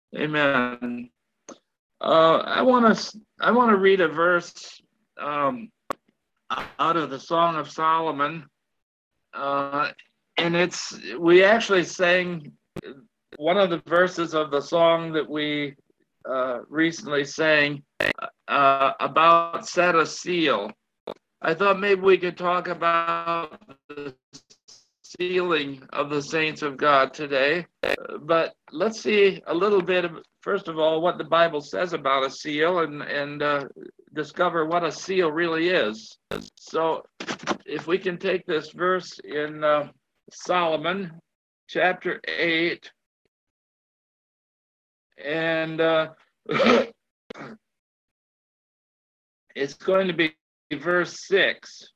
Amen. I want to read a verse um, out of the Song of Solomon, uh, and we actually sang one of the verses of the song that we recently sang about set a seal. I thought maybe we could talk about the sealing of the saints of God today. But let's see a little bit of, first of all, what the Bible says about a seal and discover what a seal really is. So if we can take this verse in Solomon chapter 8, and it's going to be verse 6.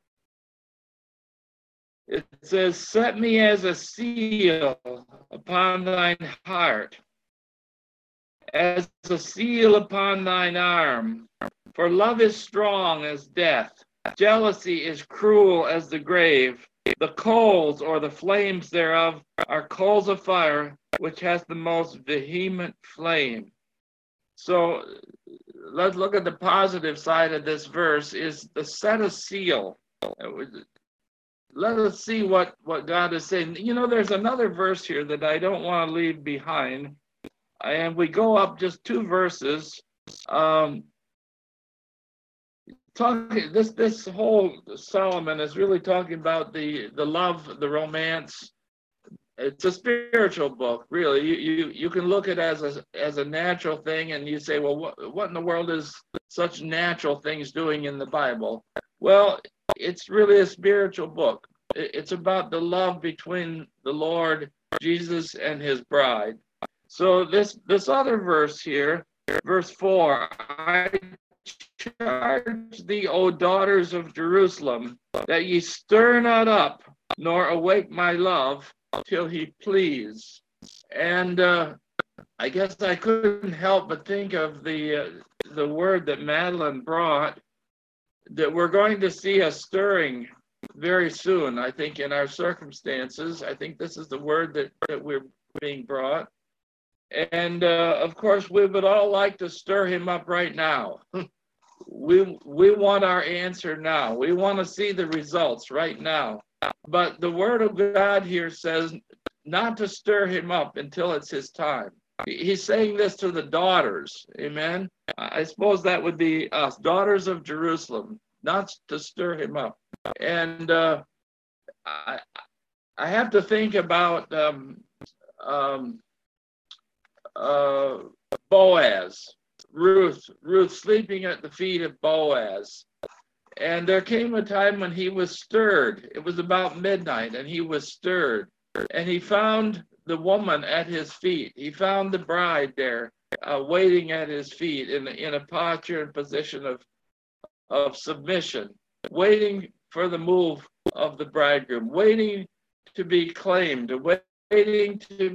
It says, set me as a seal upon thine heart, as a seal upon thine arm. For love is strong as death. Jealousy is cruel as the grave. The coals or the flames thereof are coals of fire, which has the most vehement flame. So let's look at the positive side of this verse is the set a seal. Let us see what God is saying. You know, there's another verse here that I don't want to leave behind. And we go up just two verses. This whole Solomon is really talking about the love, the romance. It's a spiritual book, really. You can look at it as a natural thing, and you say, well, what in the world is such natural things doing in the Bible? Well, it's really a spiritual book. It's about the love between the Lord Jesus and his bride. So this other verse here, verse 4, I charge thee, O daughters of Jerusalem, that ye stir not up, nor awake my love, till he please. And I guess I couldn't help but think of the word that Madeline brought, that we're going to see a stirring very soon, I think, in our circumstances. I think this is the word that we're being brought. And of course, we would all like to stir him up right now. We want our answer now. We want to see the results right now. But the word of God here says not to stir him up until it's his time. He's saying this to the daughters. Amen. I suppose that would be us, daughters of Jerusalem, not to stir him up. And I have to think about Boaz, Ruth sleeping at the feet of Boaz. And there came a time when he was stirred. It was about midnight, and he was stirred. And he found the woman at his feet. He found the bride there, waiting at his feet in a posture and position of submission, waiting for the move of the bridegroom, waiting to be claimed, waiting to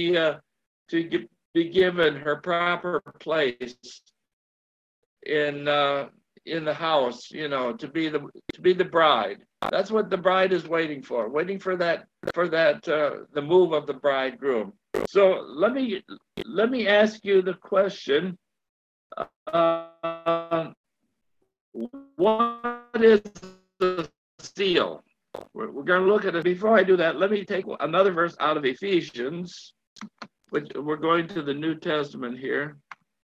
be given her proper place in the house, you know, to be the bride. That's what the bride is waiting for that the move of the bridegroom. So let me ask you the question: what is the seal? We're going to look at it. Before I do that, let me take another verse out of Ephesians, which we're going to the New Testament here.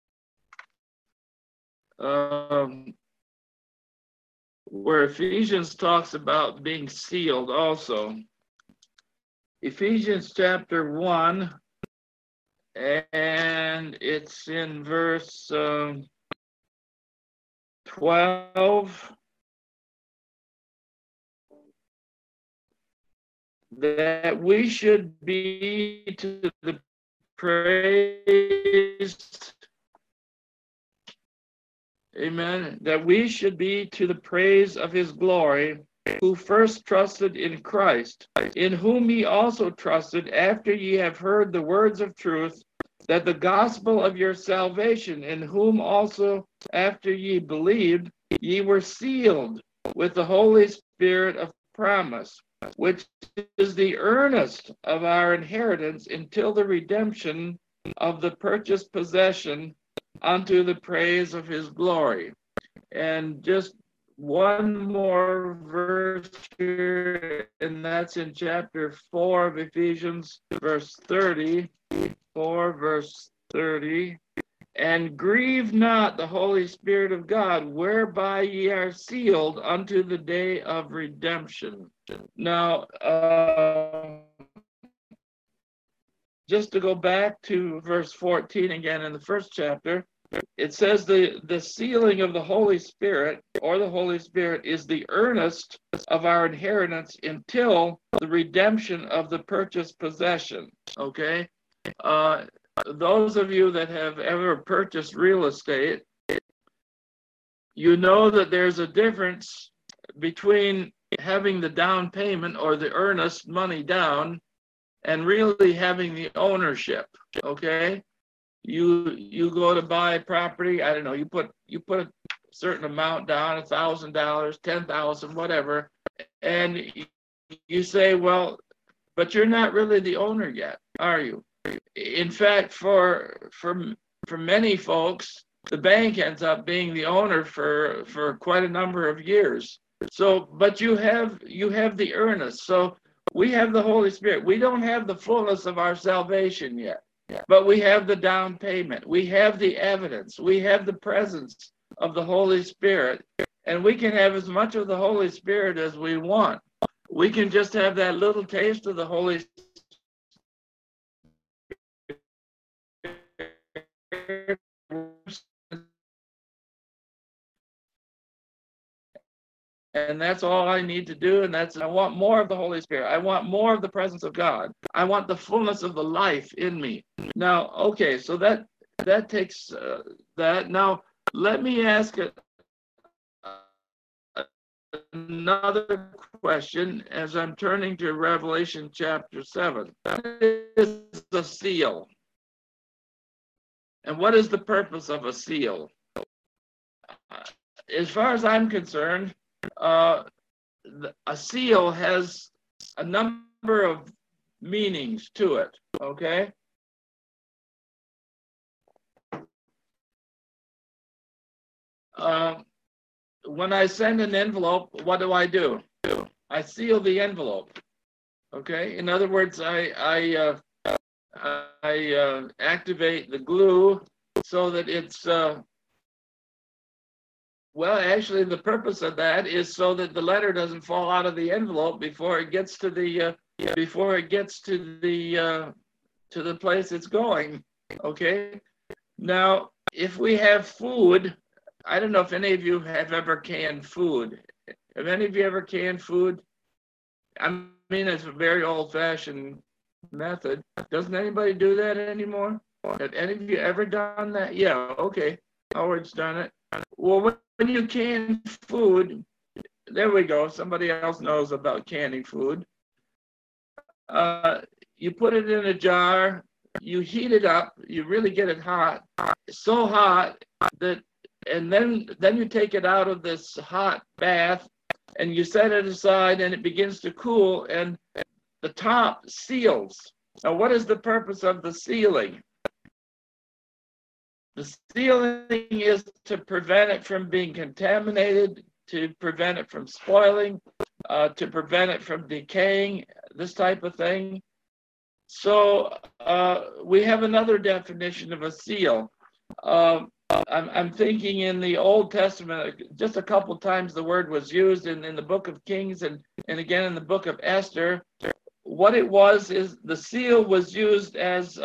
Where Ephesians talks about being sealed also. Ephesians chapter 1, and it's in verse 12. That we should be to the praise, amen, that we should be to the praise of his glory, who first trusted in Christ, in whom ye also trusted after ye have heard the words of truth, that the gospel of your salvation, in whom also after ye believed, ye were sealed with the Holy Spirit of promise, which is the earnest of our inheritance until the redemption of the purchased possession unto the praise of his glory. And just one more verse here, and that's in chapter 4 of Ephesians, verse 30. 4, verse 30. And grieve not the Holy Spirit of God, whereby ye are sealed unto the day of redemption. Now, just to go back to verse 14 again in the first chapter, it says the sealing of the Holy Spirit, or the Holy Spirit, is the earnest of our inheritance until the redemption of the purchased possession. Okay? Those of you that have ever purchased real estate, you know that there's a difference between having the down payment or the earnest money down and really having the ownership. Okay? You go to buy property, I don't know, you put a certain amount down, $1,000, $10,000, whatever, and you say, well, but you're not really the owner yet, are you? In fact, for many folks, the bank ends up being the owner for quite a number of years. So, but you have the earnest. So we have the Holy Spirit. We don't have the fullness of our salvation yet, but we have the down payment. We have the evidence. We have the presence of the Holy Spirit, and we can have as much of the Holy Spirit as we want. We can just have that little taste of the Holy Spirit. And that's all I need to do. And I want more of the Holy Spirit. I want more of the presence of God. I want the fullness of the life in me. Now, okay, so that takes that. Now, let me ask another question as I'm turning to Revelation chapter 7. What is a seal? And what is the purpose of a seal? As far as I'm concerned, a seal has a number of meanings to it, okay? When I send an envelope, what do? I seal the envelope, okay? In other words, I activate the glue so that it's well, actually, the purpose of that is so that the letter doesn't fall out of the envelope before it gets to the to the place it's going. Okay. Now, if we have food, I don't know if any of you have ever canned food. Have any of you ever canned food? I mean, it's a very old-fashioned method. Doesn't anybody do that anymore? Have any of you ever done that? Yeah. Okay. Howard's done it. Well, when you can food, there we go. Somebody else knows about canning food. You put it in a jar, you heat it up, you really get it hot, so hot that, and then you take it out of this hot bath and you set it aside and it begins to cool and the top seals. Now, what is the purpose of the sealing? The sealing is to prevent it from being contaminated, to prevent it from spoiling, to prevent it from decaying, this type of thing. So we have another definition of a seal. I'm thinking in the Old Testament, just a couple times the word was used in the book of Kings and again in the book of Esther. What it was is the seal was used as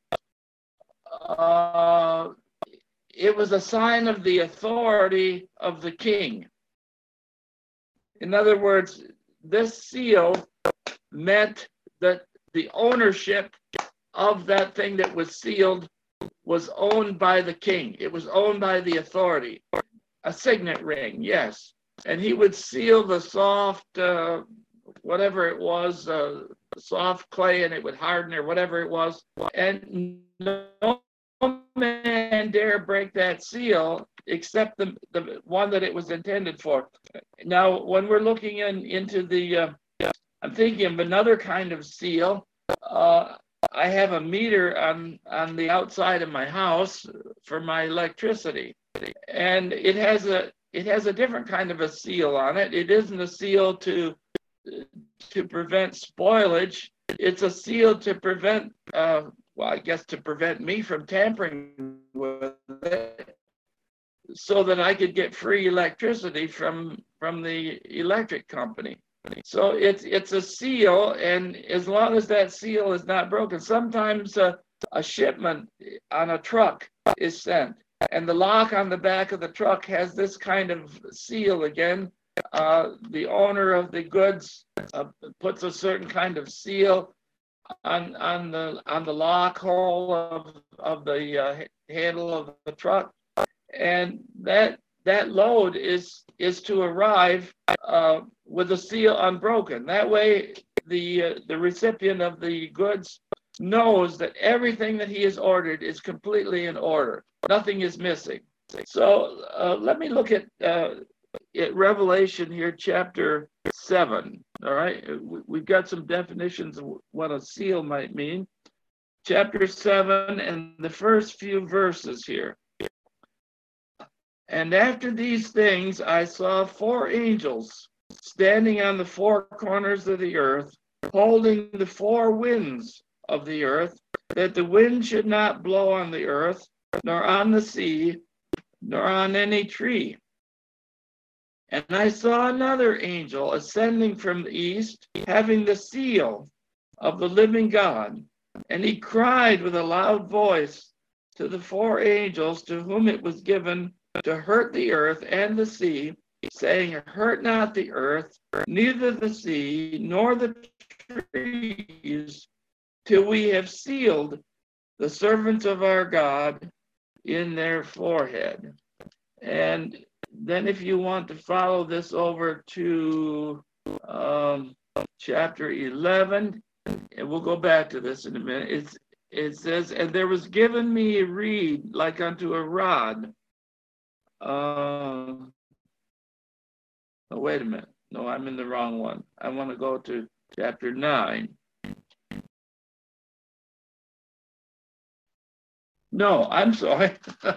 it was a sign of the authority of the king. In other words, this seal meant that the ownership of that thing that was sealed was owned by the king. It was owned by the authority. A signet ring, yes. And he would seal the soft, whatever it was, soft clay, and it would harden or whatever it was. And no man dare break that seal except the one that it was intended for. Now, when we're looking into the, I'm thinking of another kind of seal. I have a meter on the outside of my house for my electricity, and it has a different kind of a seal on it. It isn't a seal to prevent spoilage. It's a seal to prevent, well, I guess to prevent me from tampering with it, so that I could get free electricity from the electric company. So it's a seal, and as long as that seal is not broken, sometimes a shipment on a truck is sent, and the lock on the back of the truck has this kind of seal again. The owner of the goods puts a certain kind of seal on the lock hole of the handle of the truck, and that load is to arrive with the seal unbroken. That way, the recipient of the goods knows that everything that he has ordered is completely in order. Nothing is missing. So let me look at Revelation here, chapter 7. All right, we've got some definitions of what a seal might mean. Chapter 7 and the first few verses here. And after these things, I saw 4 angels standing on the 4 corners of the earth, holding the 4 winds of the earth, that the wind should not blow on the earth, nor on the sea, nor on any tree. And I saw another angel ascending from the east, having the seal of the living God. And he cried with a loud voice to the 4 angels to whom it was given to hurt the earth and the sea, saying, hurt not the earth, neither the sea, nor the trees, till we have sealed the servants of our God in their forehead. And then if you want to follow this over to chapter 11, and we'll go back to this in a minute, it says, and there was given me a reed like unto a rod. Oh, wait a minute. No, I'm in the wrong one. I want to go to chapter 9. No, I'm sorry.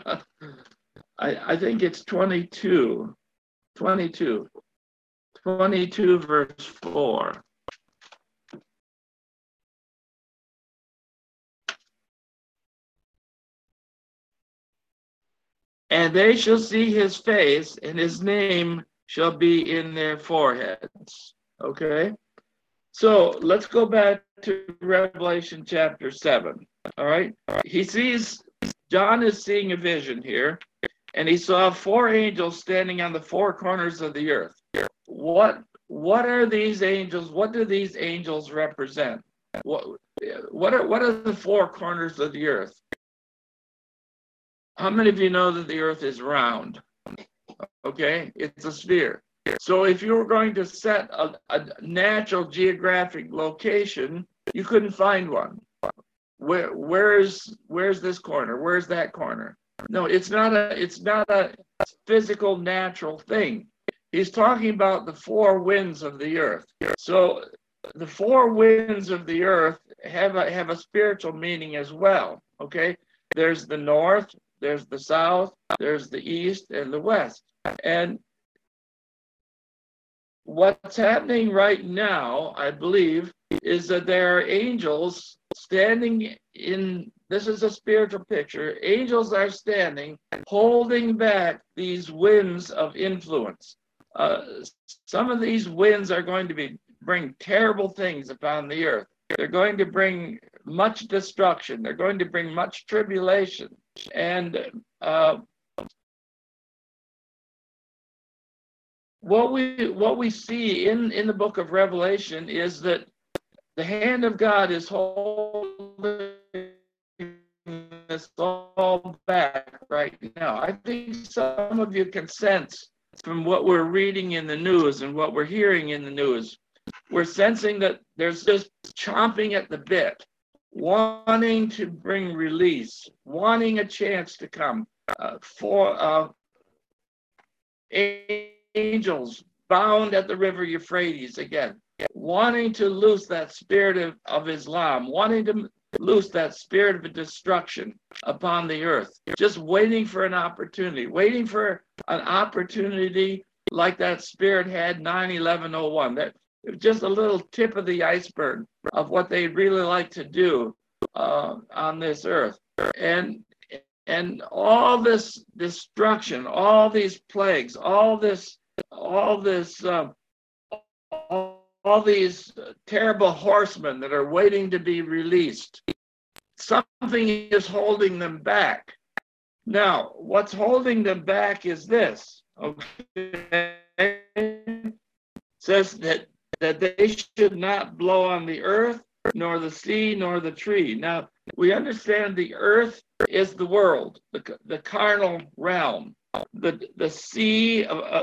I think it's 22. 22 verse 4. And they shall see his face, and his name shall be in their foreheads. Okay? So let's go back to Revelation chapter 7. All right? John is seeing a vision here, and he saw 4 angels standing on the 4 corners of the earth. What are these angels? What do these angels represent? What are the 4 corners of the earth? How many of you know that the earth is round? Okay, it's a sphere. So if you were going to set a natural geographic location, you couldn't find one. Where's this corner? Where's that corner? No, it's not a physical natural thing. He's talking about the 4 winds of the earth. So the 4 winds of the earth have a spiritual meaning as well. Okay, there's the north, there's the south, there's the east, and the west. And what's happening right now, I believe, is that there are angels standing in, this is a spiritual picture, angels are standing, holding back these winds of influence. Some of these winds are going to bring terrible things upon the earth. They're going to bring much destruction. They're going to bring much tribulation. And what we see in the book of Revelation is that the hand of God is holding this all back right now. I think some of you can sense from what we're reading in the news and what we're hearing in the news, we're sensing that there's just chomping at the bit, wanting to bring release, wanting a chance to come for angels bound at the river Euphrates again, wanting to loose that spirit of Islam, wanting loose that spirit of destruction upon the earth, just waiting for an opportunity, like that spirit had 9/11/01. That it was just a little tip of the iceberg of what they'd really like to do on this earth. And all this destruction, all these plagues, all these terrible horsemen that are waiting to be released, something is holding them back. Now, what's holding them back is this. Okay, it says that they should not blow on the earth, nor the sea, nor the tree. Now, we understand the earth is the world, the carnal realm. The sea,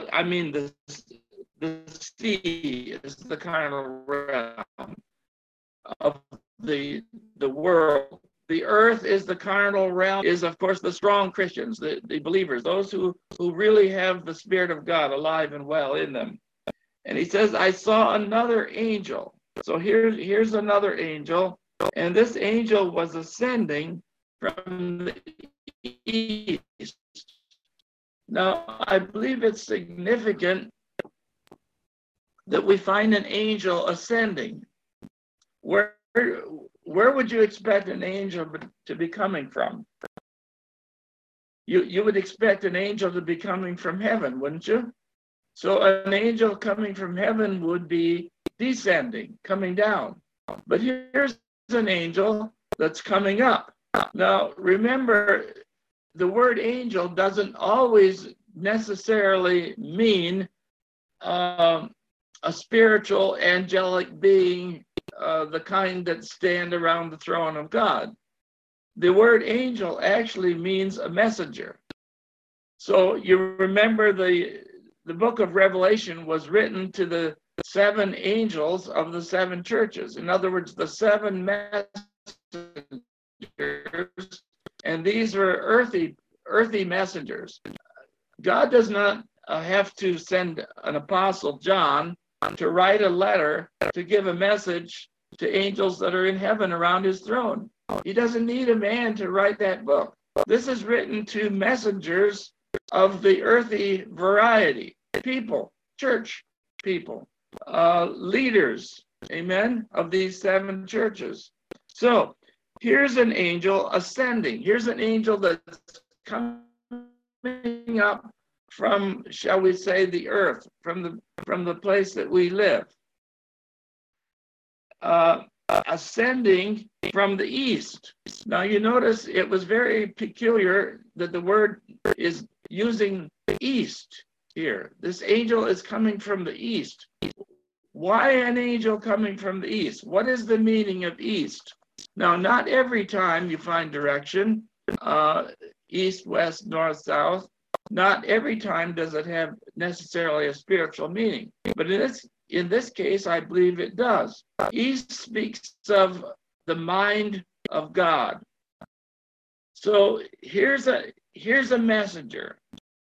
the sea is the carnal realm of the world. The earth is the carnal realm, is of course the strong Christians, the believers, those who really have the Spirit of God alive and well in them. And he says, I saw another angel. So here's another angel, and this angel was ascending from the east. Now, I believe it's significant that we find an angel ascending. Where would you expect an angel to be coming from? You would expect an angel to be coming from heaven, wouldn't you? So an angel coming from heaven would be descending, coming down. But here's an angel that's coming up. Now, remember, the word angel doesn't always necessarily mean a spiritual angelic being, the kind that stand around the throne of God. The word angel actually means a messenger. So you remember the book of Revelation was written to the 7 angels of the 7 churches. In other words, the 7 messengers, and these are earthy messengers. God does not have to send an apostle, John, to write a letter to give a message to angels that are in heaven around his throne. He doesn't need a man to write that book. This is written to messengers of the earthy variety, people, church people, leaders, amen, of these 7 churches. So here's an angel ascending. Here's an angel that's coming up from, shall we say, the earth, from the place that we live, ascending from the east. Now you notice it was very peculiar that the word is using east here. This angel is coming from the east. Why an angel coming from the east? What is the meaning of east? Now, not every time you find direction, east, west, north, south, not every time does it have necessarily a spiritual meaning. But in this case, I believe it does. East speaks of the mind of God. So here's a messenger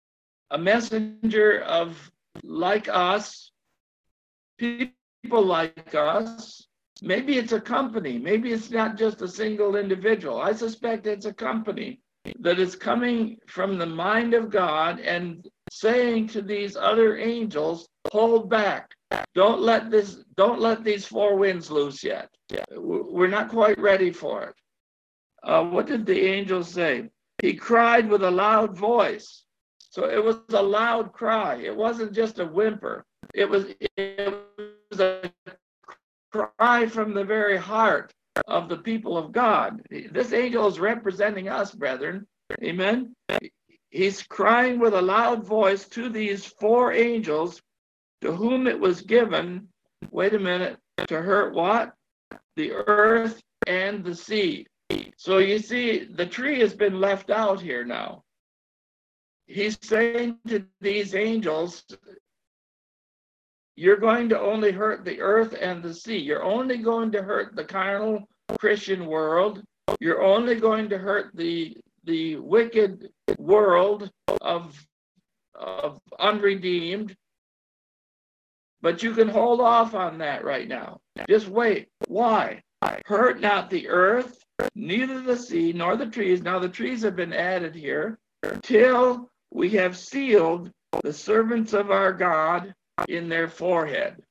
of like us, people like us. Maybe it's a company. Maybe it's not just a single individual. I suspect it's a company that is coming from the mind of God and saying to these other angels, hold back. Don't let these 4 winds loose yet. We're not quite ready for it. What did the angel say? He cried with a loud voice. So it was a loud cry. It wasn't just a whimper. It was a cry from the very heart of the people of God. This angel is representing us, brethren. Amen. He's crying with a loud voice to these 4 angels to whom it was given, wait a minute, to hurt what? The earth and the sea. So you see, the tree has been left out here now. He's saying to these angels, you're going to only hurt the earth and the sea. You're only going to hurt the carnal Christian world. You're only going to hurt the wicked world of unredeemed. But you can hold off on that right now. Just wait. Why? Hurt not the earth, neither the sea nor the trees. Now the trees have been added here, till we have sealed the servants of our God in their forehead.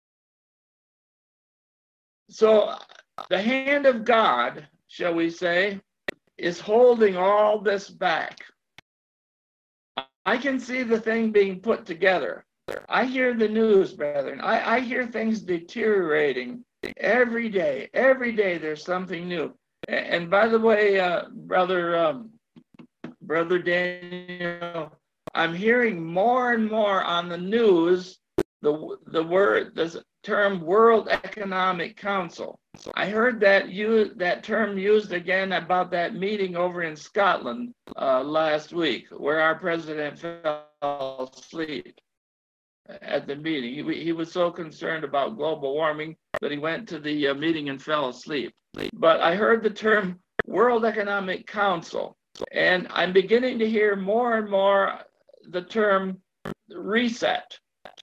So the hand of God, shall we say, is holding all this back. I can see the thing being put together. I hear the news, brethren. I hear things deteriorating every day. Every day there's something new. And by the way, Brother Daniel, I'm hearing more and more on the news the term World Economic Council. I heard that term used again about that meeting over in Scotland last week, where our president fell asleep at the meeting. He was so concerned about global warming that he went to the meeting and fell asleep. But I heard the term World Economic Council, and I'm beginning to hear more and more the term reset.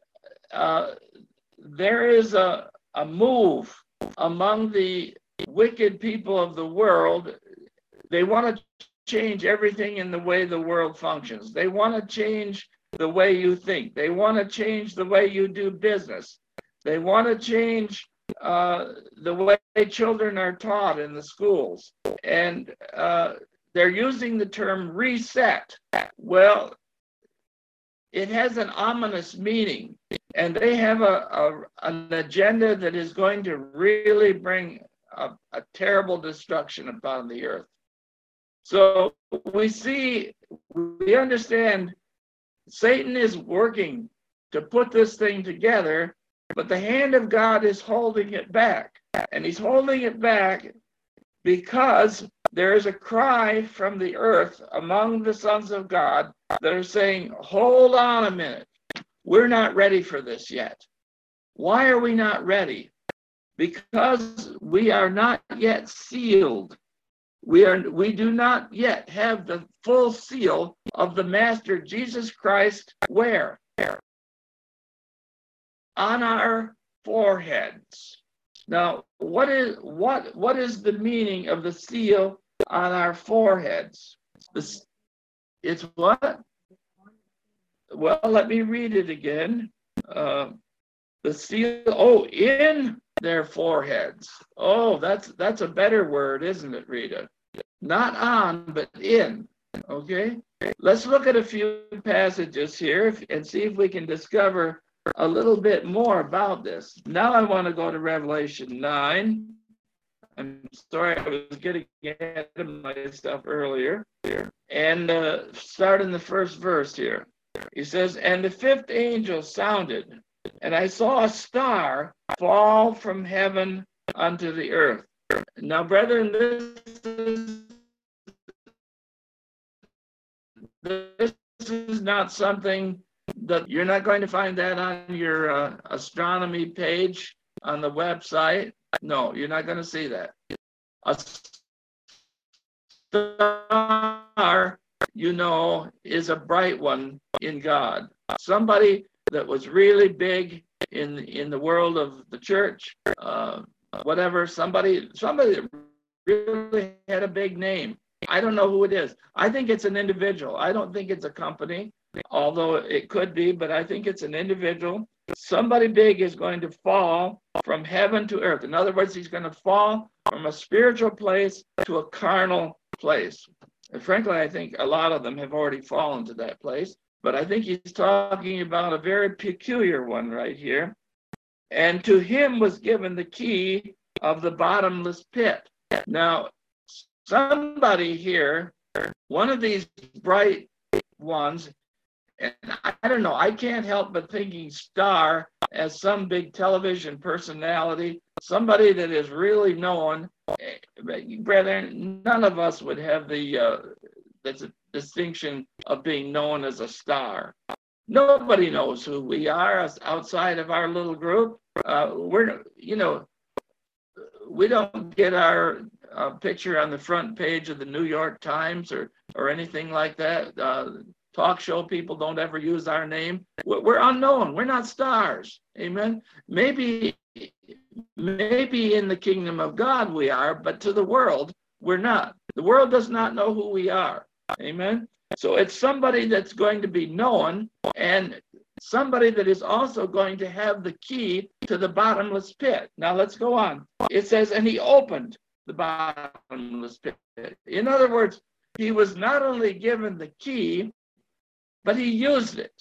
There is a move among the wicked people of the world. They want to change everything in the way the world functions. They want to change the way you think. They want to change the way you do business. They want to change the way children are taught in the schools. And they're using the term reset. Well, it has an ominous meaning, and they have an agenda that is going to really bring a terrible destruction upon the earth. So we understand Satan is working to put this thing together, but the hand of God is holding it back. And he's holding it back because there is a cry from the earth among the sons of God that are saying, hold on a minute. We're not ready for this yet. Why are we not ready? Because we are not yet sealed. We do not yet have the full seal of the Master Jesus Christ. Where? On our foreheads. Now, what is the meaning of the seal on our foreheads? It's what? Well, let me read it again. The seal, in their foreheads. Oh, that's a better word, isn't it, Rita? Not on, but in. Okay? Let's look at a few passages here and see if we can discover a little bit more about this. Now I want to go to Revelation 9. I'm sorry, I was getting ahead of myself earlier. And start in the first verse here. He says, and the fifth angel sounded, and I saw a star fall from heaven unto the earth. Now, brethren, this is not something that you're not going to find that on your astronomy page on the website. No, you're not going to see that. A star, is a bright one in God. Somebody that was really big in the world of the church, whatever, somebody that really had a big name. I don't know who it is. I think it's an individual. I don't think it's a company, although it could be, but I think it's an individual. Somebody big is going to fall from heaven to earth. In other words, he's going to fall from a spiritual place to a carnal place. And frankly, I think a lot of them have already fallen to that place, but I think he's talking about a very peculiar one right here. And to him was given the key of the bottomless pit. Now, somebody here, one of these bright ones, and I don't know, I can't help but thinking star as some big television personality, somebody that is really known. Brethren, none of us would have the distinction of being known as a star. Nobody knows who we are outside of our little group. We don't get our picture on the front page of the New York Times or anything like that. Talk show people don't ever use our name. We're unknown. We're not stars. Amen. Maybe in the kingdom of God we are, but to the world, We're not. The world does not know who we are. Amen. So it's somebody that's going to be known, and somebody that is also going to have the key to the bottomless pit. Now let's go on. It says, and he opened the bottomless pit. In other words, he was not only given the key, but he used it.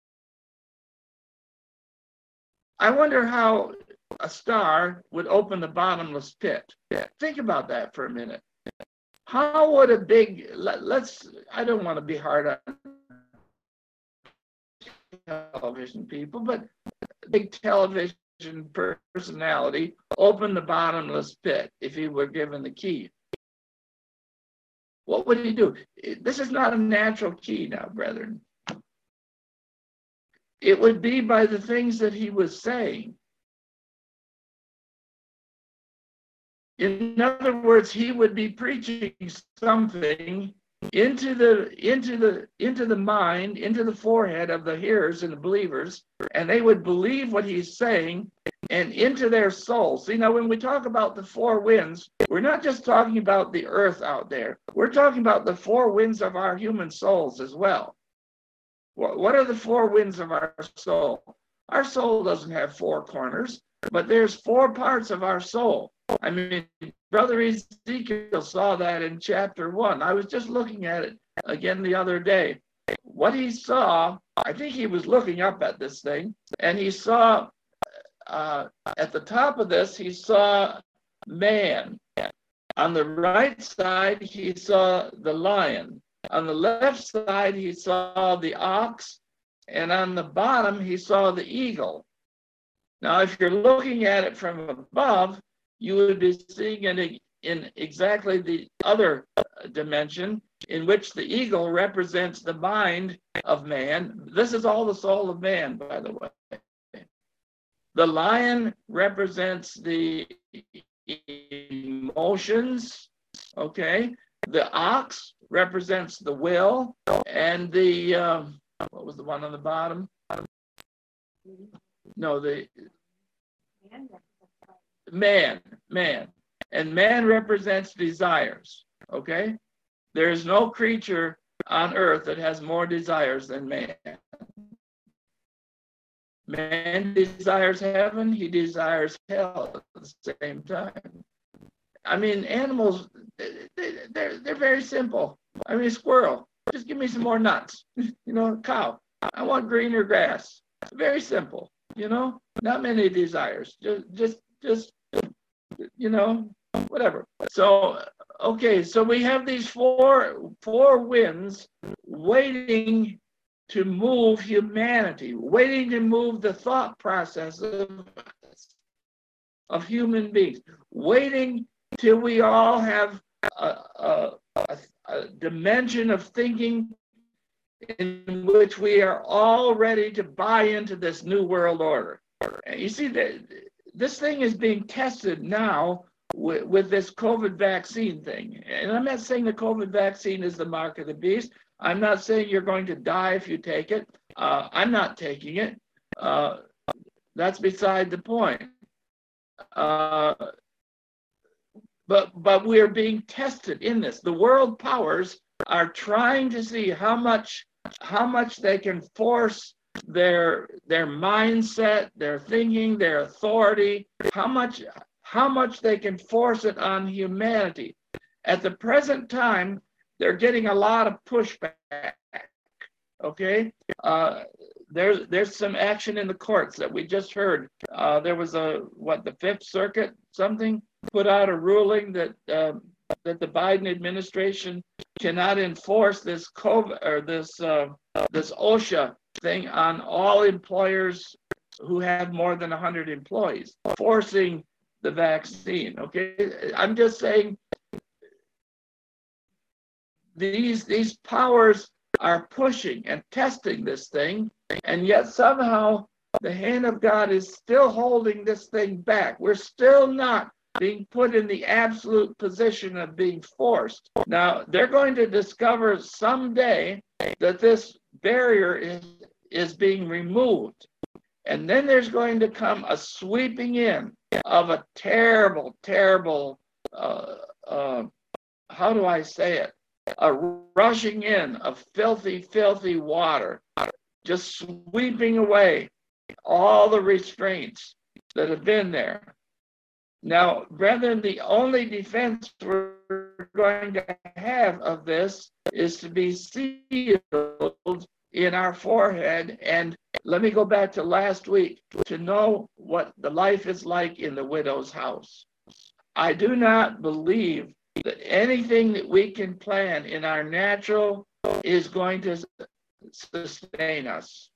I wonder how a star would open the bottomless pit. Think about that for a minute. How would a big, I don't want to be hard on television people, but a big television personality open the bottomless pit if he were given the key? What would he do? This is not a natural key now, brethren. It would be by the things that he was saying. In other words, he would be preaching something into the mind, into the forehead of the hearers and the believers, and they would believe what he's saying and into their souls. See, now when we talk about the four winds, we're not just talking about the earth out there. We're talking about the four winds of our human souls as well. What are the four winds of our soul? Our soul doesn't have four corners, but there's four parts of our soul. I mean, Brother Ezekiel saw that in chapter 1. I was just looking at it again the other day. What he saw, I think he was looking up at this thing, and he saw at the top of this, he saw man. On the right side, he saw the lion. On the left side, he saw the ox, and on the bottom, he saw the eagle. Now, if you're looking at it from above, you would be seeing it in exactly the other dimension, in which the eagle represents the mind of man. This is all the soul of man, by the way. The lion represents the emotions, okay? The ox represents the will, and the, what was the one on the bottom? No, the man. And man represents desires, okay? There is no creature on earth that has more desires than man. Man desires heaven, he desires hell at the same time. I mean, animals, they're very simple. I mean, squirrel, just give me some more nuts. Cow, I want greener grass. Very simple, not many desires. Just whatever. So, okay, so we have these four winds waiting to move humanity, waiting to move the thought process of human beings, waiting till we all have a dimension of thinking in which we are all ready to buy into this new world order. And you see, this thing is being tested now with this COVID vaccine thing. And I'm not saying the COVID vaccine is the mark of the beast. I'm not saying you're going to die if you take it. I'm not taking it. That's beside the point. But we're being tested in this. The world powers are trying to see how much they can force their mindset, their thinking, their authority, how much they can force it on humanity. At the present time, they're getting a lot of pushback. Okay, there's some action in the courts that we just heard. There was the Fifth Circuit something put out a ruling that the Biden administration cannot enforce this COVID or this OSHA thing on all employers who have more than 100 employees, forcing the vaccine. Okay, I'm just saying these powers are pushing and testing this thing, and yet somehow the hand of God is still holding this thing back. We're still not being put in the absolute position of being forced. Now, they're going to discover someday that this barrier is being removed. And then there's going to come a sweeping in of a terrible, terrible how do I say it? A rushing in of filthy, filthy water, just sweeping away all the restraints that have been there. Now, brethren, the only defense we're going to have of this is to be sealed in our forehead. And let me go back to last week, to know what the life is like in the widow's house. I do not believe that anything that we can plan in our natural is going to sustain us.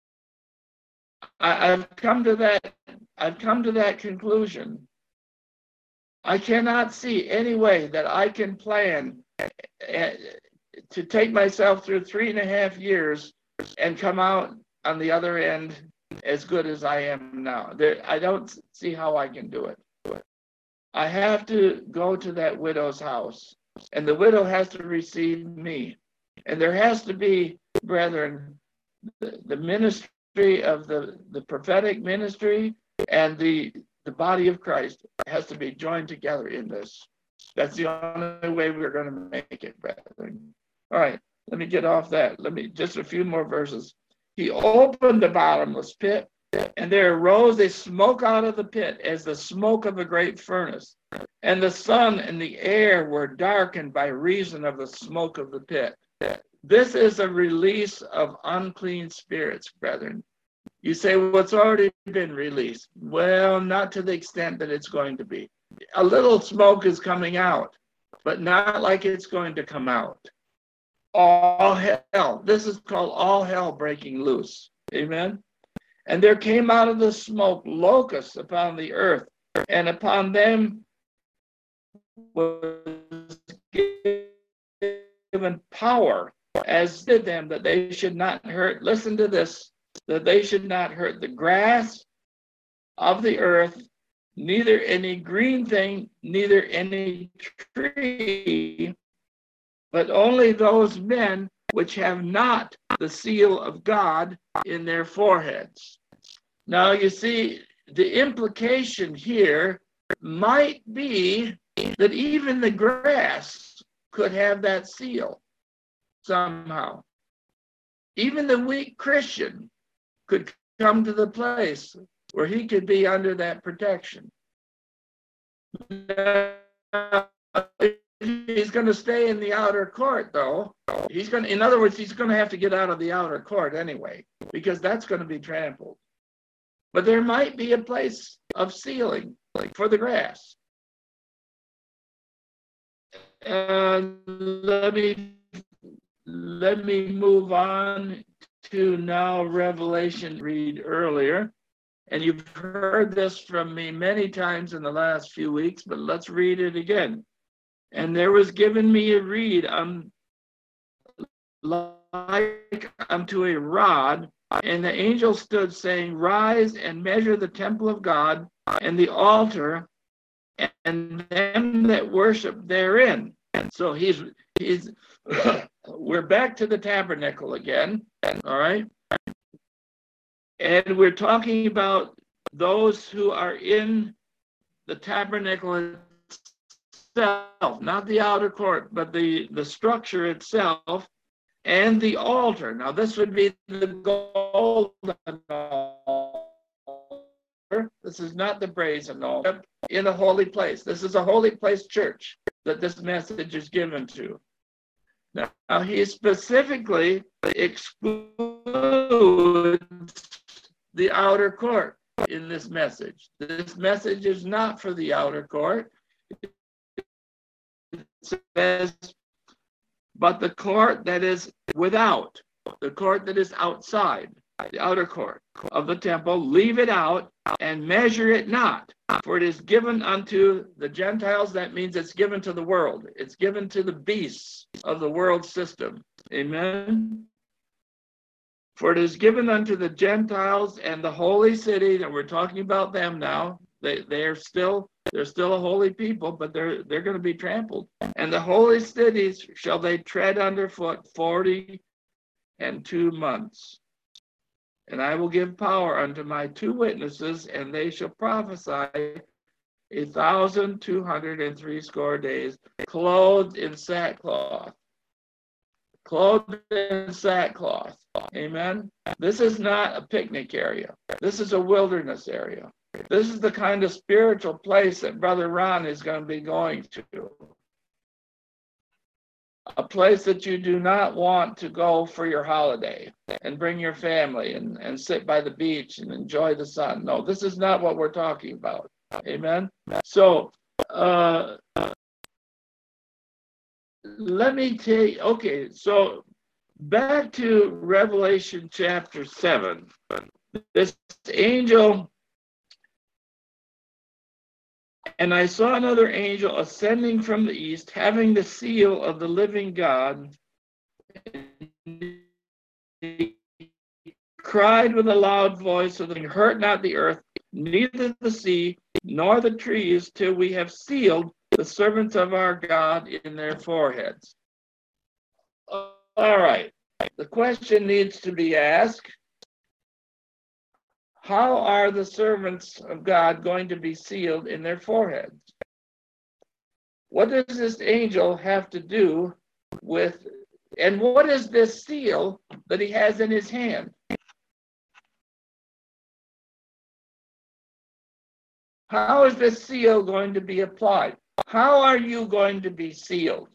I've come to that conclusion. I cannot see any way that I can plan to take myself through 3.5 years and come out on the other end as good as I am now. I don't see how I can do it. I have to go to that widow's house, and the widow has to receive me. And there has to be, brethren, the ministry of the prophetic ministry and the body of Christ has to be joined together in this. That's the only way we're going to make it, brethren. All right, let me get off that. Just a few more verses. He opened the bottomless pit, and there arose a smoke out of the pit as the smoke of a great furnace. And the sun and the air were darkened by reason of the smoke of the pit. This is a release of unclean spirits, brethren. You say, well, it's already been released. Well, not to the extent that it's going to be. A little smoke is coming out, but not like it's going to come out. All hell. This is called all hell breaking loose. Amen. And there came out of the smoke locusts upon the earth, and upon them was given power, as did them, that they should not hurt. Listen to this. That they should not hurt the grass of the earth, neither any green thing, neither any tree, but only those men which have not the seal of God in their foreheads. Now, you see, the implication here might be that even the grass could have that seal somehow. Even the weak Christian could come to the place where he could be under that protection. Now, he's going to stay in the outer court, though. In other words, he's going to have to get out of the outer court anyway, because that's going to be trampled. But there might be a place of sealing for the grass. And let me move on to now Revelation, read earlier. And you've heard this from me many times in the last few weeks, but let's read it again. And there was given me a reed like unto a rod, and the angel stood saying, rise and measure the temple of God and the altar and them that worship therein. And so he's we're back to the tabernacle again, all right? And we're talking about those who are in the tabernacle itself, not the outer court, but the structure itself and the altar. Now, this would be the golden altar. This is not the brazen altar in a holy place. This is a holy place church that this message is given to. Now, he specifically excludes the outer court in this message. This message is not for the outer court. It says, but the court that is without, the court that is outside, the outer court of the temple, leave it out and measure it not. For it is given unto the Gentiles. That means it's given to the world. It's given to the beasts of the world system. Amen. For it is given unto the Gentiles and the holy city, and we're talking about them now. They're still a holy people, but they're going to be trampled. And the holy cities shall they tread underfoot 42 months. And I will give power unto my 2 witnesses, and they shall prophesy 1,260 days, clothed in sackcloth. Clothed in sackcloth. Amen. This is not a picnic area. This is a wilderness area. This is the kind of spiritual place that Brother Ron is going to be going to. A place that you do not want to go for your holiday and bring your family and sit by the beach and enjoy the sun. No, this is not what we're talking about. Amen. So let me take, okay, so back to Revelation chapter 7. This angel, and I saw another angel ascending from the east, having the seal of the living God. He cried with a loud voice, so that he hurt not the earth, neither the sea, nor the trees, till we have sealed the servants of our God in their foreheads. All right. The question needs to be asked, how are the servants of God going to be sealed in their foreheads? What does this angel have to do with, and what is this seal that he has in his hand? How is this seal going to be applied? How are you going to be sealed?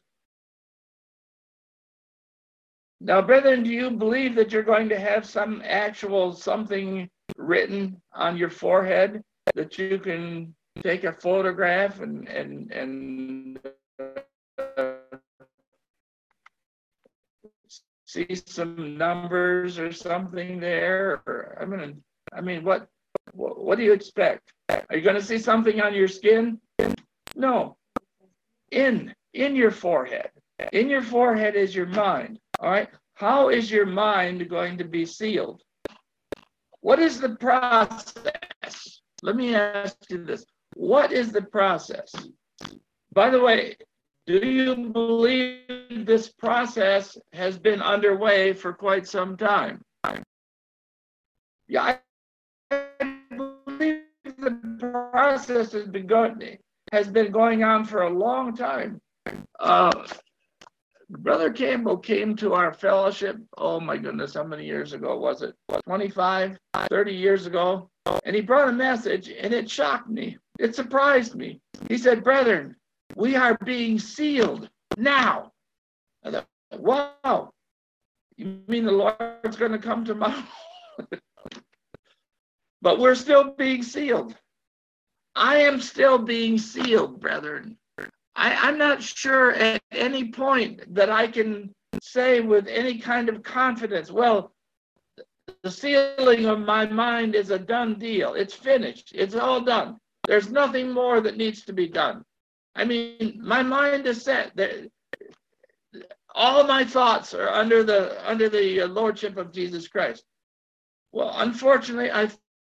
Now, brethren, do you believe that you're going to have some actual something written on your forehead that you can take a photograph and see some numbers or something there? Or, I mean, what do you expect? Are you going to see something on your skin? No. In your forehead. In your forehead is your mind. All right. How is your mind going to be sealed? What is the process? Let me ask you this. What is the process? By the way, do you believe this process has been underway for quite some time? Yeah, I believe the process has been going on for a long time. Brother Campbell came to our fellowship, oh my goodness, how many years ago was it? 25, 30 years ago. And he brought a message, and it shocked me. It surprised me. He said, brethren, we are being sealed now. I thought, wow, you mean the Lord's going to come tomorrow? But we're still being sealed. I am still being sealed, brethren. I'm not sure at any point that I can say with any kind of confidence, well, the sealing of my mind is a done deal. It's finished. It's all done. There's nothing more that needs to be done. I mean, my mind is set. All my thoughts are under the lordship of Jesus Christ. Well, unfortunately, I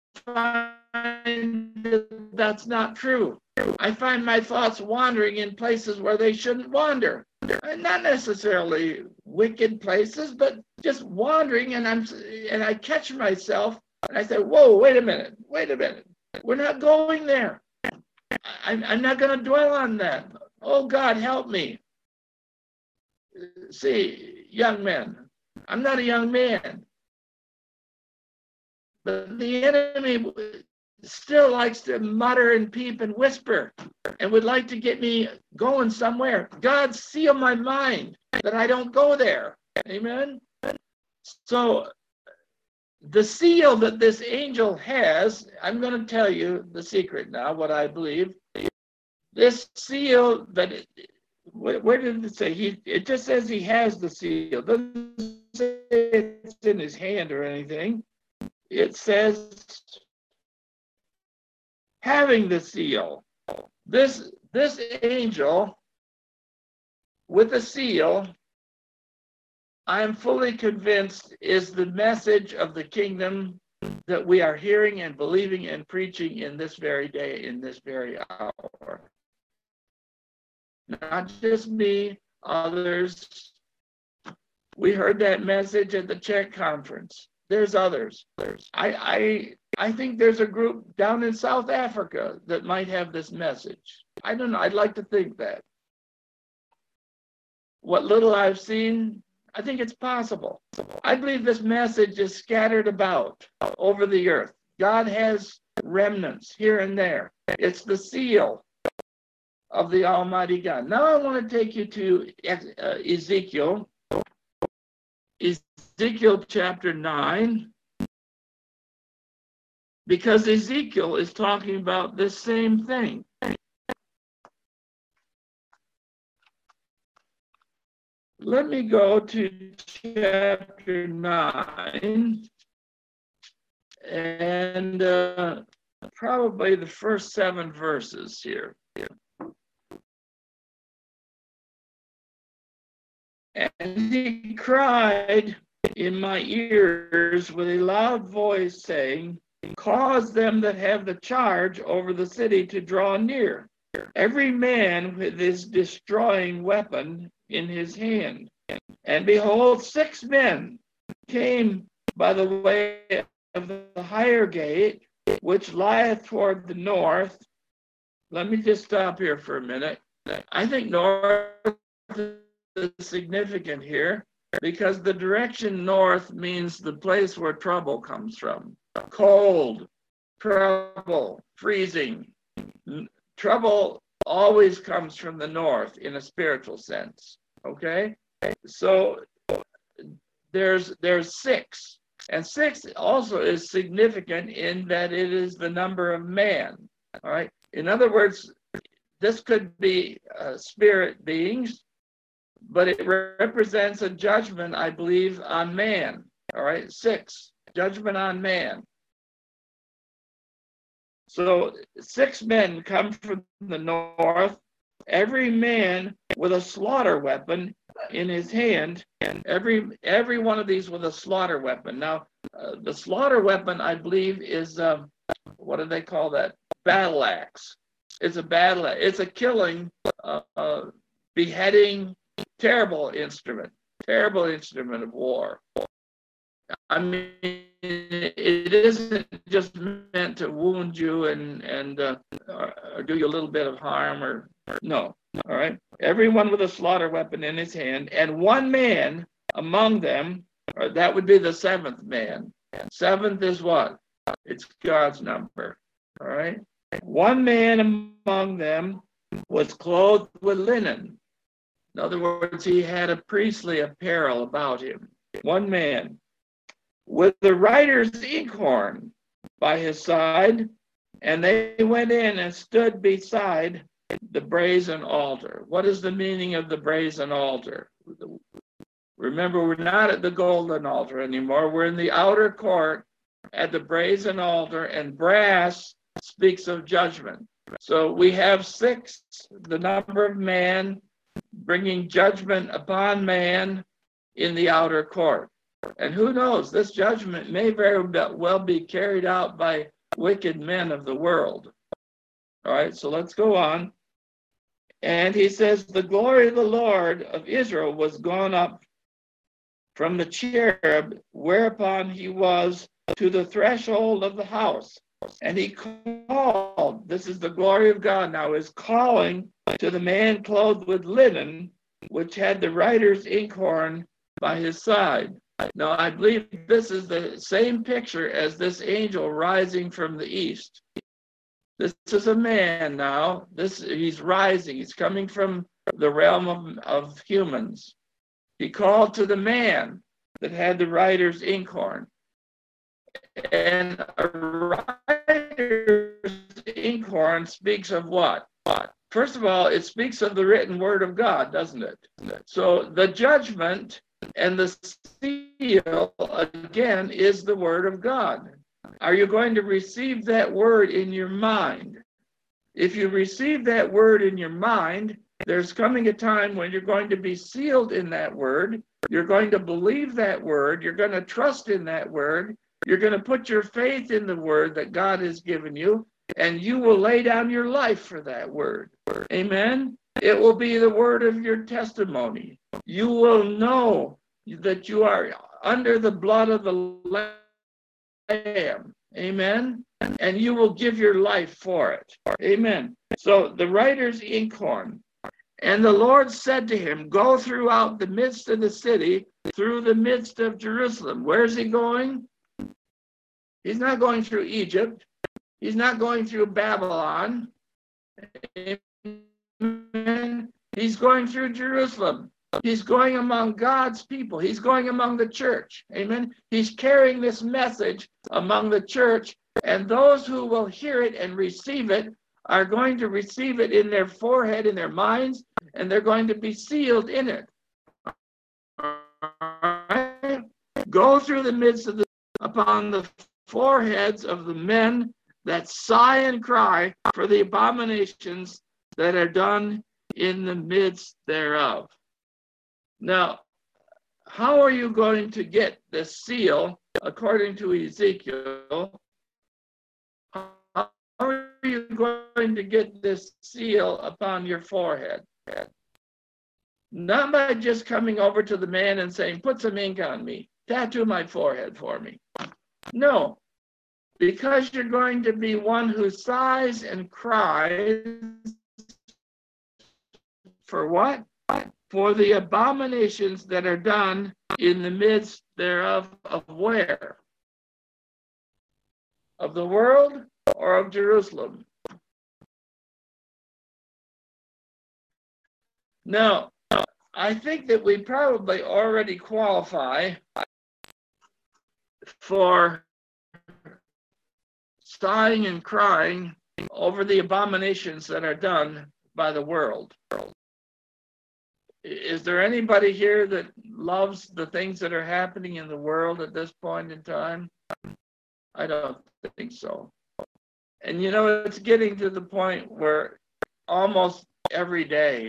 find that's not true. I find my thoughts wandering in places where they shouldn't wander. And not necessarily wicked places, but just wandering, and I catch myself and I say, whoa, wait a minute. We're not going there. I'm not going to dwell on that. Oh, God, help me. See, young men, I'm not a young man, but the enemy still likes to mutter and peep and whisper and would like to get me going somewhere. God, seal my mind that I don't go there. Amen. So the seal that this angel has, I'm going to tell you the secret now, what I believe. This seal where did it say? It just says he has the seal. It doesn't say it's in his hand or anything. It says having the seal. This angel with the seal, I am fully convinced, is the message of the kingdom that we are hearing and believing and preaching in this very day, in this very hour. Not just me, others. We heard that message at the Czech conference. there's others. I think there's a group down in South Africa that might have this message. I don't know. I'd like to think that. What little I've seen, I think it's possible. I believe this message is scattered about over the earth. God has remnants here and there. It's the seal of the Almighty God. Now I want to take you to Ezekiel. Ezekiel chapter 9. Because Ezekiel is talking about this same thing. Let me go to chapter 9 and probably the first 7 verses here. And he cried in my ears with a loud voice, saying, cause them that have the charge over the city to draw near, every man with his destroying weapon in his hand. And behold, 6 men came by the way of the higher gate, which lieth toward the north. Let me just stop here for a minute. I think north is significant here because the direction north means the place where trouble comes from. Cold, trouble, freezing. Trouble always comes from the north in a spiritual sense. Okay? So there's 6. And 6 also is significant in that it is the number of man. All right. In other words, this could be spirit beings, but it represents a judgment, I believe, on man. All right. 6, judgment on man. So 6 men come from the north, every man with a slaughter weapon in his hand, every one of these with a slaughter weapon. Now, the slaughter weapon, I believe, is, what do they call that? Battle axe. It's a battle axe. It's a killing, beheading, terrible instrument of war. I mean, it isn't just meant to wound you and or do you a little bit of harm or no. All right. Everyone with a slaughter weapon in his hand, and 1 man among them, or that would be the 7th man. 7th is what? It's God's number. All right. 1 man among them was clothed with linen. In other words, he had a priestly apparel about him. 1 man with the writer's inkhorn by his side, and they went in and stood beside the brazen altar. What is the meaning of the brazen altar? Remember, we're not at the golden altar anymore. We're in the outer court at the brazen altar, and brass speaks of judgment. So we have 6, the number of man, bringing judgment upon man in the outer court. And who knows, this judgment may very well be carried out by wicked men of the world. All right, so let's go on. And he says, the glory of the Lord of Israel was gone up from the cherub, whereupon he was to the threshold of the house. And he called, this is the glory of God now, is calling to the man clothed with linen, which had the writer's inkhorn by his side. Now, I believe this is the same picture as this angel rising from the east. This is a man now. He's rising. He's coming from the realm of humans. He called to the man that had the writer's inkhorn. And a writer's inkhorn speaks of what? First of all, it speaks of the written word of God, doesn't it? So the judgment and the seal, again, is the word of God. Are you going to receive that word in your mind? If you receive that word in your mind, there's coming a time when you're going to be sealed in that word. You're going to believe that word. You're going to trust in that word. You're going to put your faith in the word that God has given you, and you will lay down your life for that word. Amen? It will be the word of your testimony. You will know that you are under the blood of the Lamb. Amen. And you will give your life for it. Amen. So the writer's inkhorn. And the Lord said to him, go throughout the midst of the city, through the midst of Jerusalem. Where's he going? He's not going through Egypt. He's not going through Babylon. Amen. He's going through Jerusalem. He's going among God's people. He's going among the church. Amen. He's carrying this message among the church, and those who will hear it and receive it are going to receive it in their forehead, in their minds, and they're going to be sealed in it. Right? Go through the midst of upon the foreheads of the men that sigh and cry for the abominations that are done in the midst thereof. Now, how are you going to get this seal according to Ezekiel? How are you going to get this seal upon your forehead? Not by just coming over to the man and saying, put some ink on me, tattoo my forehead for me. No, because you're going to be one who sighs and cries for what? For the abominations that are done in the midst thereof, of where? Of the world or of Jerusalem? Now, I think that we probably already qualify for sighing and crying over the abominations that are done by the world. Is there anybody here that loves the things that are happening in the world at this point in time? I don't think so. And you know, it's getting to the point where almost every day,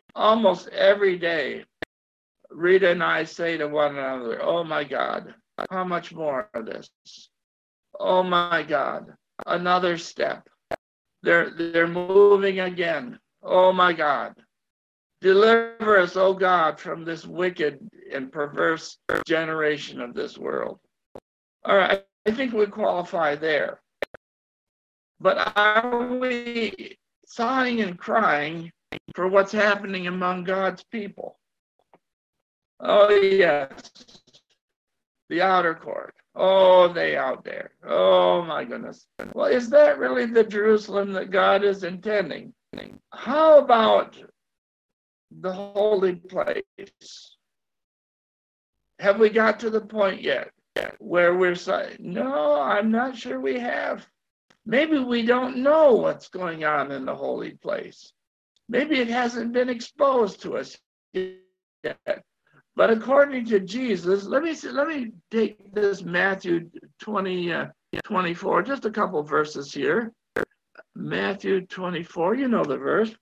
Rita and I say to one another, oh my God, how much more of this? Oh my God, another step. They're moving again. Oh my God. Deliver us, oh God, from this wicked and perverse generation of this world. All right, I think we qualify there. But are we sighing and crying for what's happening among God's people? Oh, yes. The outer court. Oh, they out there. Oh, my goodness. Well, is that really the Jerusalem that God is intending? How about the holy place? Have we got to the point yet where we're saying, no, I'm not sure we have. Maybe we don't know what's going on in the holy place. Maybe it hasn't been exposed to us yet. But according to Jesus, let me take this Matthew 24, just a couple verses here. Matthew 24, you know the verse.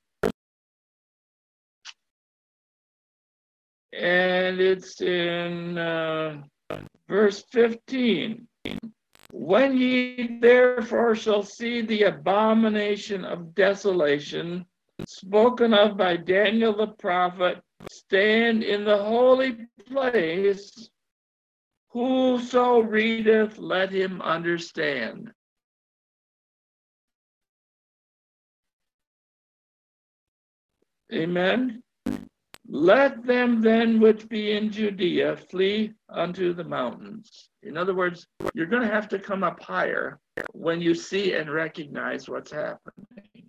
And it's in verse 15. When ye therefore shall see the abomination of desolation spoken of by Daniel the prophet stand in the holy place, whoso readeth, let him understand. Amen. Let them then which be in Judea flee unto the mountains. In other words, you're going to have to come up higher when you see and recognize what's happening.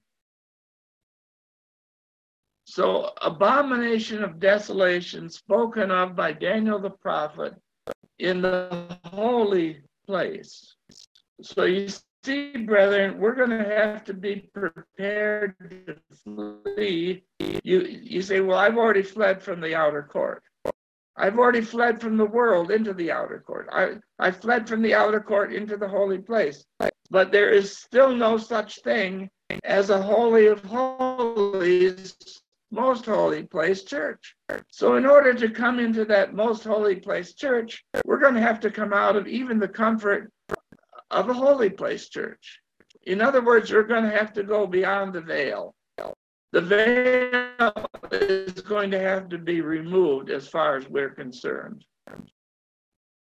So, abomination of desolation spoken of by Daniel the prophet in the holy place. So you see, brethren, we're going to have to be prepared to flee. You say, well, I've already fled from the outer court. I've already fled from the world into the outer court. I fled from the outer court into the holy place. But there is still no such thing as a holy of holies, most holy place church. So in order to come into that most holy place church, we're going to have to come out of even the comfort of a holy place church. In other words, we're going to have to go beyond the veil. The veil is going to have to be removed as far as we're concerned.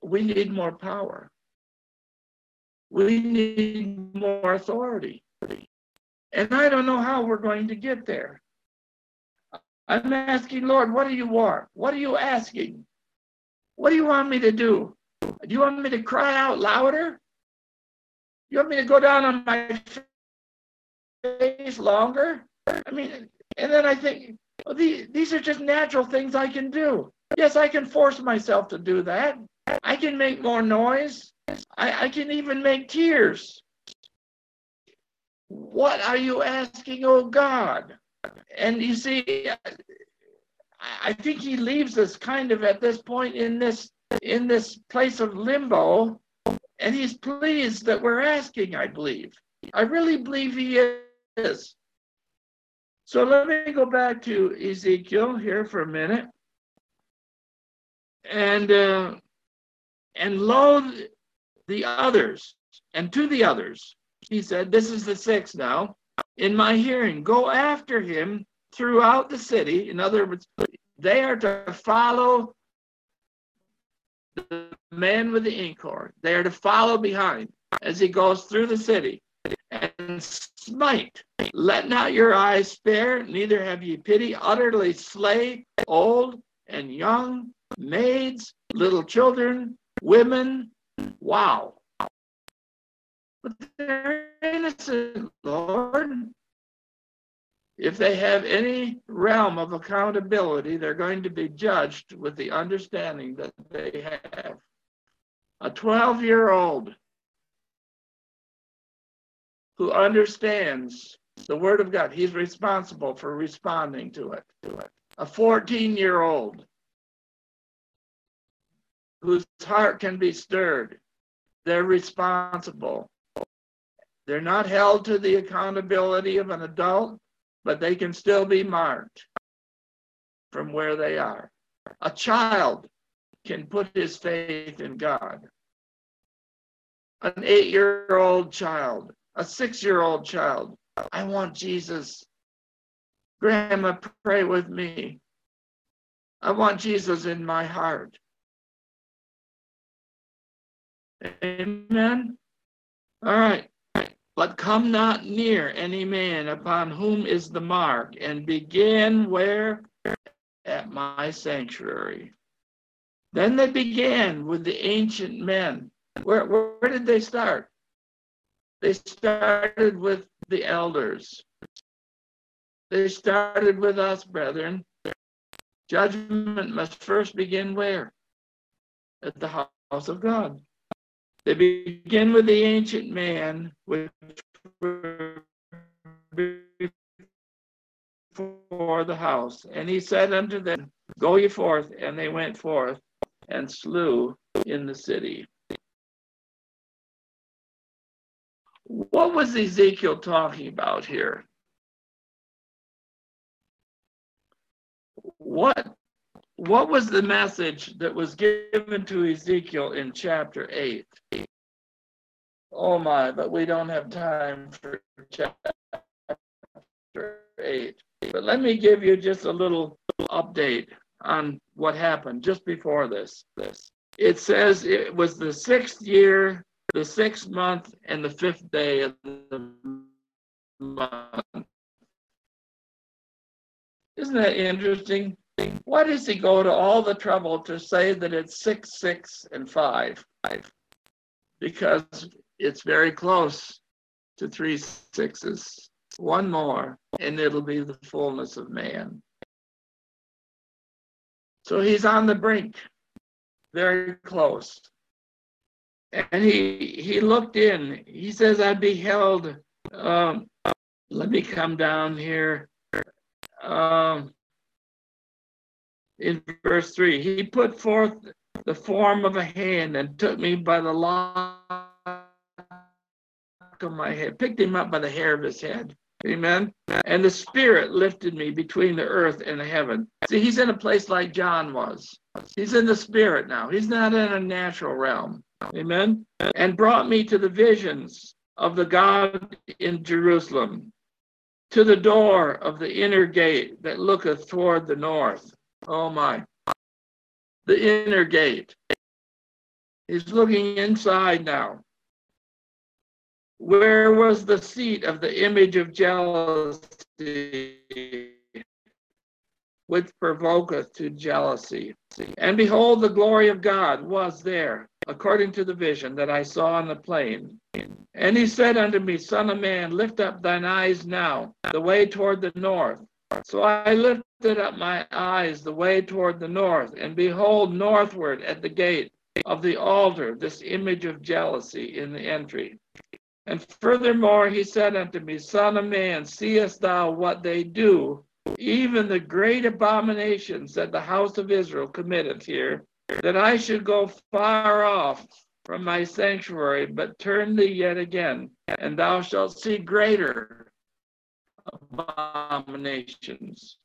we need more power. We need more authority. And I don't know how we're going to get there. I'm asking, Lord, what do you want? What are you asking? What do you want me to do? Do you want me to cry out louder? You want me to go down on my face longer? I mean, and then I think, well, these are just natural things I can do. Yes, I can force myself to do that. I can make more noise. I can even make tears. What are you asking, oh God? And you see, I think he leaves us kind of at this point in this place of limbo, and he's pleased that we're asking, I believe. I really believe he is. So let me go back to Ezekiel here for a minute. And lo, the others, and to the others, he said, this is the sixth now, in my hearing, go after him throughout the city. In other words, they are to follow the man with the inkhorn. They are to follow behind as he goes through the city and smite. Let not your eyes spare, neither have ye pity. Utterly slay old and young, maids, little children, women. Wow. But they're innocent, Lord. If they have any realm of accountability, they're going to be judged with the understanding that they have. A 12-year-old who understands the Word of God, he's responsible for responding to it. A 14-year-old whose heart can be stirred, they're responsible. They're not held to the accountability of an adult, but they can still be marked from where they are. A child can put his faith in God. An 8-year-old child, a 6-year-old child. I want Jesus. Grandma, pray with me. I want Jesus in my heart. Amen. All right. But come not near any man upon whom is the mark, and begin where? At my sanctuary. Then they began with the ancient men. Where did they start? They started with the elders. They started with us, brethren. Judgment must first begin where? At the house of God. They begin with the ancient man, which were before the house. And he said unto them, go ye forth. And they went forth and slew in the city. What was Ezekiel talking about here? What was the message that was given to Ezekiel in chapter 8? Oh my, but we don't have time for chapter 8. But let me give you just a little update on what happened just before this. It says it was the 6th year, the 6th month, and the 5th day of the month. Isn't that interesting? Why does he go to all the trouble to say that it's 6, 6, and 5? Because it's very close to 3 6s. One more, and it'll be the fullness of man. So he's on the brink, very close. And he looked in. He says, I beheld, let me come down here. In verse 3, he put forth the form of a hand and took me by the lock of my head, picked him up by the hair of his head. Amen. And the Spirit lifted me between the earth and the heaven. See, he's in a place like John was. He's in the Spirit now. He's not in a natural realm. Amen. And brought me to the visions of the God in Jerusalem, to the door of the inner gate that looketh toward the north. Oh my. The inner gate. He's looking inside now. Where was the seat of the image of jealousy, which provoketh to jealousy? And behold, the glory of God was there, according to the vision that I saw on the plain. And he said unto me, Son of man, lift up thine eyes now, the way toward the north. So I lifted up my eyes the way toward the north, and behold, northward at the gate of the altar, this image of jealousy in the entry. And furthermore, he said unto me, Son of man, seest thou what they do, even the great abominations that the house of Israel committeth here, that I should go far off from my sanctuary, but turn thee yet again, and thou shalt see greater abominations.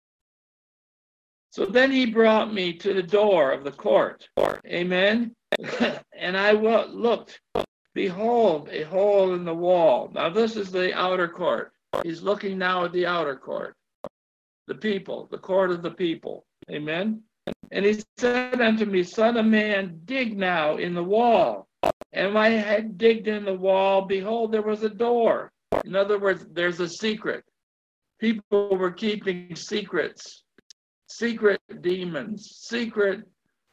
So then he brought me to the door of the court. Amen. And I looked, behold, a hole in the wall. Now this is the outer court. He's looking now at the outer court. The people, the court of the people. Amen. And he said unto me, Son of man, dig now in the wall. And when I had digged in the wall, behold, there was a door. In other words, there's a secret. People were keeping secrets, secret demons, secret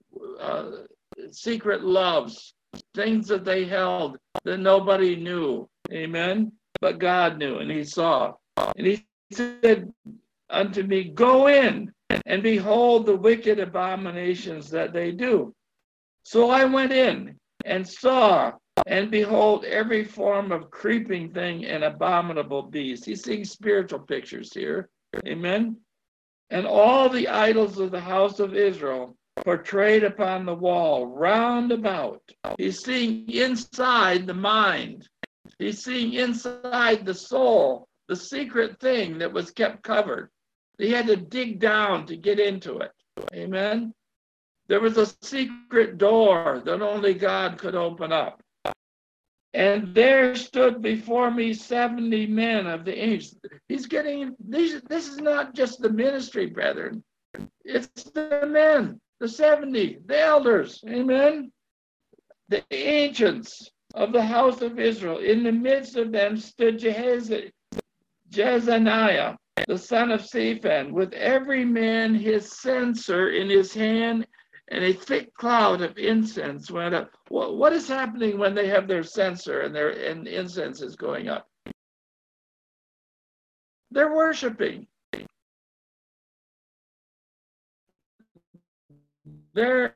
loves, things that they held that nobody knew. Amen. But God knew, and he saw. And he said unto me, Go in and behold the wicked abominations that they do. So I went in and saw, and behold, every form of creeping thing and abominable beast. He's seeing spiritual pictures here. Amen. And all the idols of the house of Israel portrayed upon the wall round about. He's seeing inside the mind. He's seeing inside the soul, the secret thing that was kept covered. He had to dig down to get into it. Amen. There was a secret door that only God could open up. And there stood before me 70 men of the age. He's getting, this is not just the ministry, brethren. It's the men, the 70, the elders. Amen. The ancients of the house of Israel. In the midst of them stood Jezaniah, the son of Shaphan, with every man his censer in his hand, and a thick cloud of incense went up. What is happening when they have their censer and incense is going up? They're worshiping. The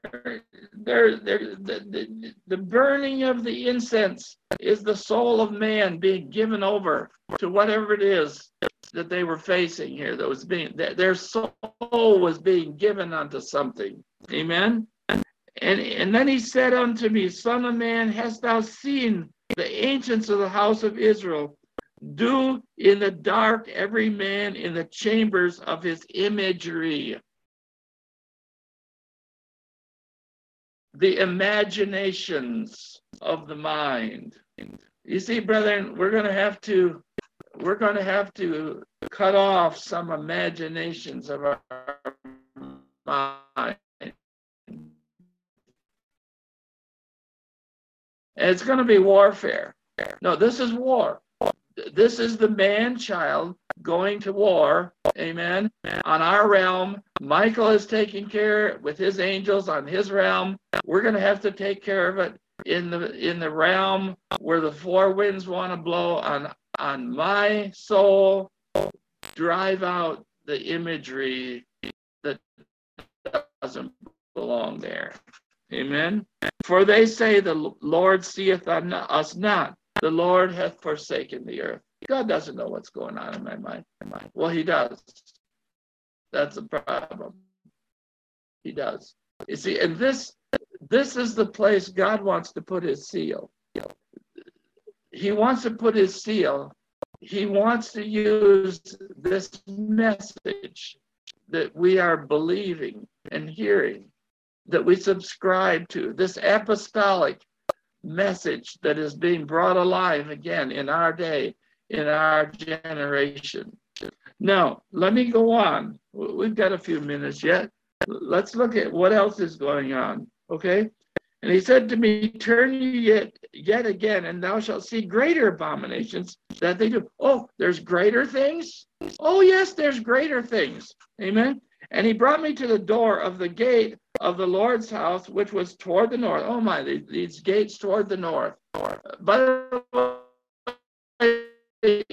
burning of the incense is the soul of man being given over to whatever it is that they were facing here. That was being, their soul was being given unto something. Amen. And then he said unto me, Son of man, hast thou seen the ancients of the house of Israel do in the dark every man in the chambers of his imagery? The imaginations of the mind. You see, brethren, we're going to have to cut off some imaginations of our mind. And it's going to be warfare. No, this is war. This is the man-child going to war, amen, on our realm. Michael is taking care with his angels on his realm. We're going to have to take care of it in the realm where the four winds want to blow on my soul. Drive out the imagery that doesn't belong there. Amen. For they say the Lord seeth us not. The Lord hath forsaken the earth. God doesn't know what's going on in my mind. Well, he does. That's the problem. He does. You see, and this is the place God wants to put his seal. He wants to put his seal. He wants to use this message that we are believing and hearing, that we subscribe to, this apostolic message that is being brought alive again in our day, in our generation. Now, let me go on. We've got a few minutes yet. Let's look at what else is going on, okay? And he said to me, turn you yet again, and thou shalt see greater abominations that they do. Oh, there's greater things? Oh, yes, there's greater things. Amen. And he brought me to the door of the gate of the Lord's house, which was toward the north. Oh my, these gates toward the north. By the way,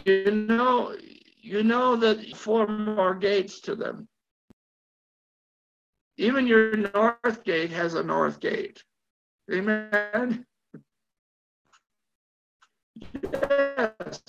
you know that 4 more gates to them. Even your north gate has a north gate. Amen. Yes.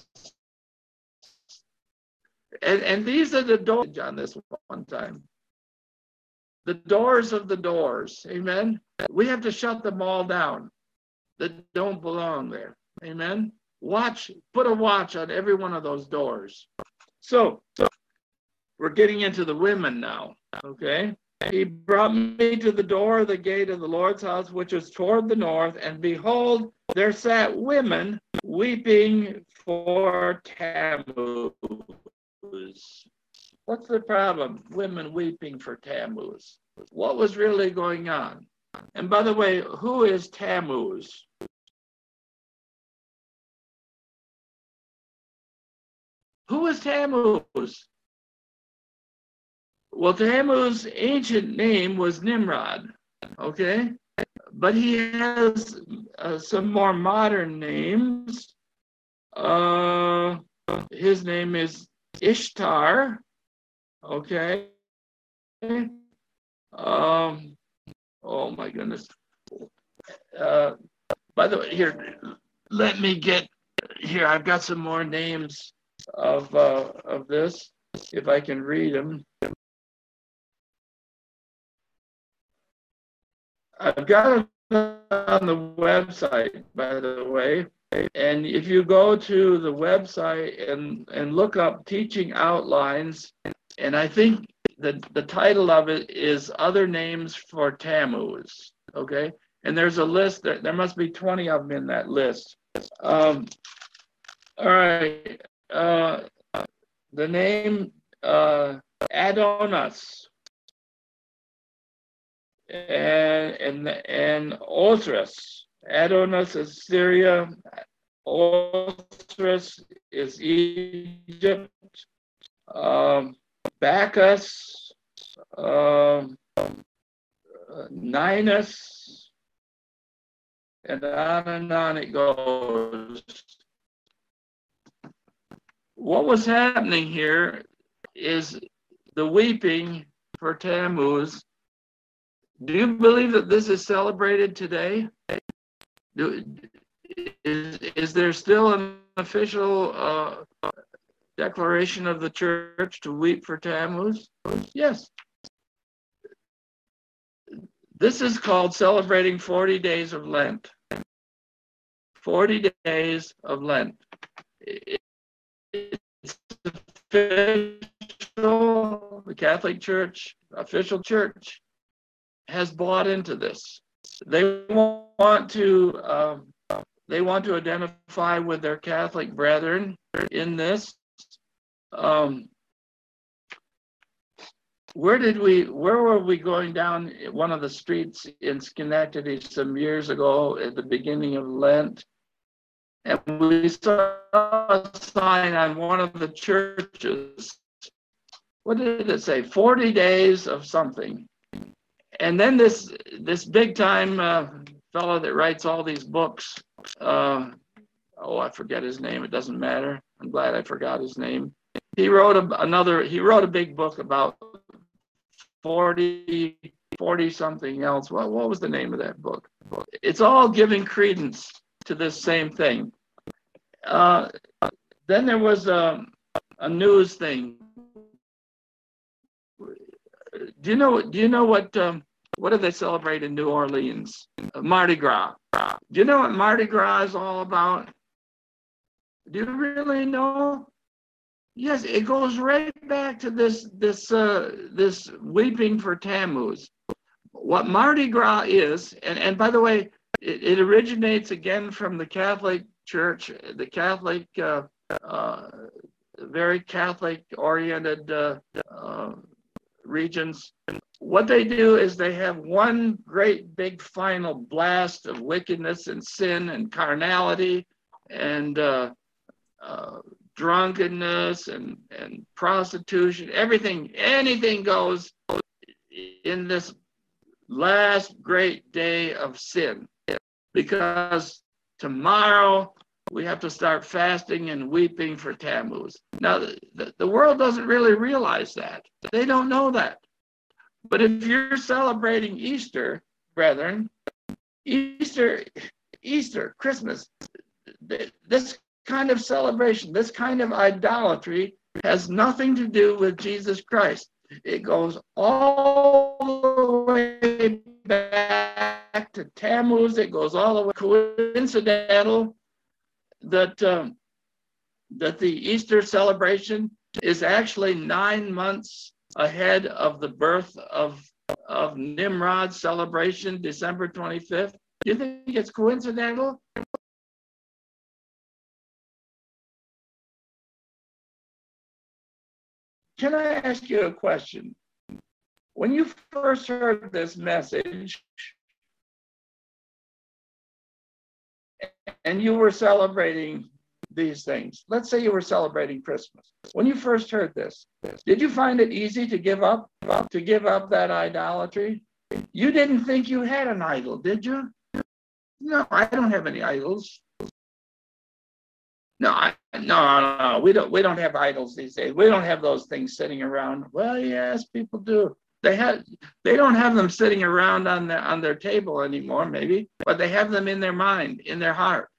And these are the doors on this one time. The doors of the doors. Amen. We have to shut them all down that don't belong there. Amen. Watch, put a watch on every one of those doors. So we're getting into the women now. Okay. He brought me to the door of the gate of the Lord's house, which is toward the north, and behold, there sat women weeping for Tammuz. What's the problem? Women weeping for Tammuz. What was really going on? And by the way, who is Tammuz? Who is Tammuz? Well, Tammuz's ancient name was Nimrod, okay? But he has some more modern names. His name is Ishtar, okay? Oh my goodness. By the way, here, let me get, here, I've got some more names of this, if I can read them. I've got it on the website, by the way. And if you go to the website and look up teaching outlines, and I think the title of it is Other Names for Tammuz, okay? And there's a list, there must be 20 of them in that list. All right, the name Adonis. And Osiris. Adonis is Syria. Osiris is Egypt. Bacchus, Ninus, and on it goes. What was happening here is the weeping for Tammuz. Do you believe that this is celebrated today? Is there still an official declaration of the church to weep for Tammuz? Yes. This is called celebrating 40 days of Lent. 40 days of Lent. It's official, the Catholic Church, official church, has bought into this. They want to identify with their Catholic brethren in this. Where were we going down one of the streets in Schenectady some years ago at the beginning of Lent? And we saw a sign on one of the churches. What did it say? 40 days of something. And then this big time fellow that writes all these books, I forget his name. It doesn't matter. I'm glad I forgot his name. He wrote a big book about 40 something else. What was the name of that book? It's all giving credence to this same thing. Then there was a news thing. Do you know what do they celebrate in New Orleans? Mardi Gras. Do you know what Mardi Gras is all about? Do you really know? Yes, it goes right back to this weeping for Tammuz. What Mardi Gras is, and by the way, it originates again from the Catholic Church, the Catholic, very Catholic oriented regions. what they do is they have one great big final blast of wickedness and sin and carnality and drunkenness and prostitution, everything, anything goes in this last great day of sin, because tomorrow we have to start fasting and weeping for Tammuz. Now, the world doesn't really realize that. They don't know that. But if you're celebrating Easter, brethren, Easter, Christmas, this kind of celebration, this kind of idolatry has nothing to do with Jesus Christ. It goes all the way back to Tammuz. It goes all the way coincidental that that the Easter celebration is actually 9 months ahead of the birth of Nimrod's celebration, December 25th. Do you think it's coincidental? Can I ask you a question? When you first heard this message and you were celebrating these things, let's say you were celebrating Christmas. When you first heard this, did you find it easy to give up that idolatry? You didn't think you had an idol, did you? No, I don't have any idols. No, we don't have idols these days. We don't have those things sitting around. Well, yes, people do. They don't have them sitting around on their table anymore, maybe, but they have them in their mind, in their heart.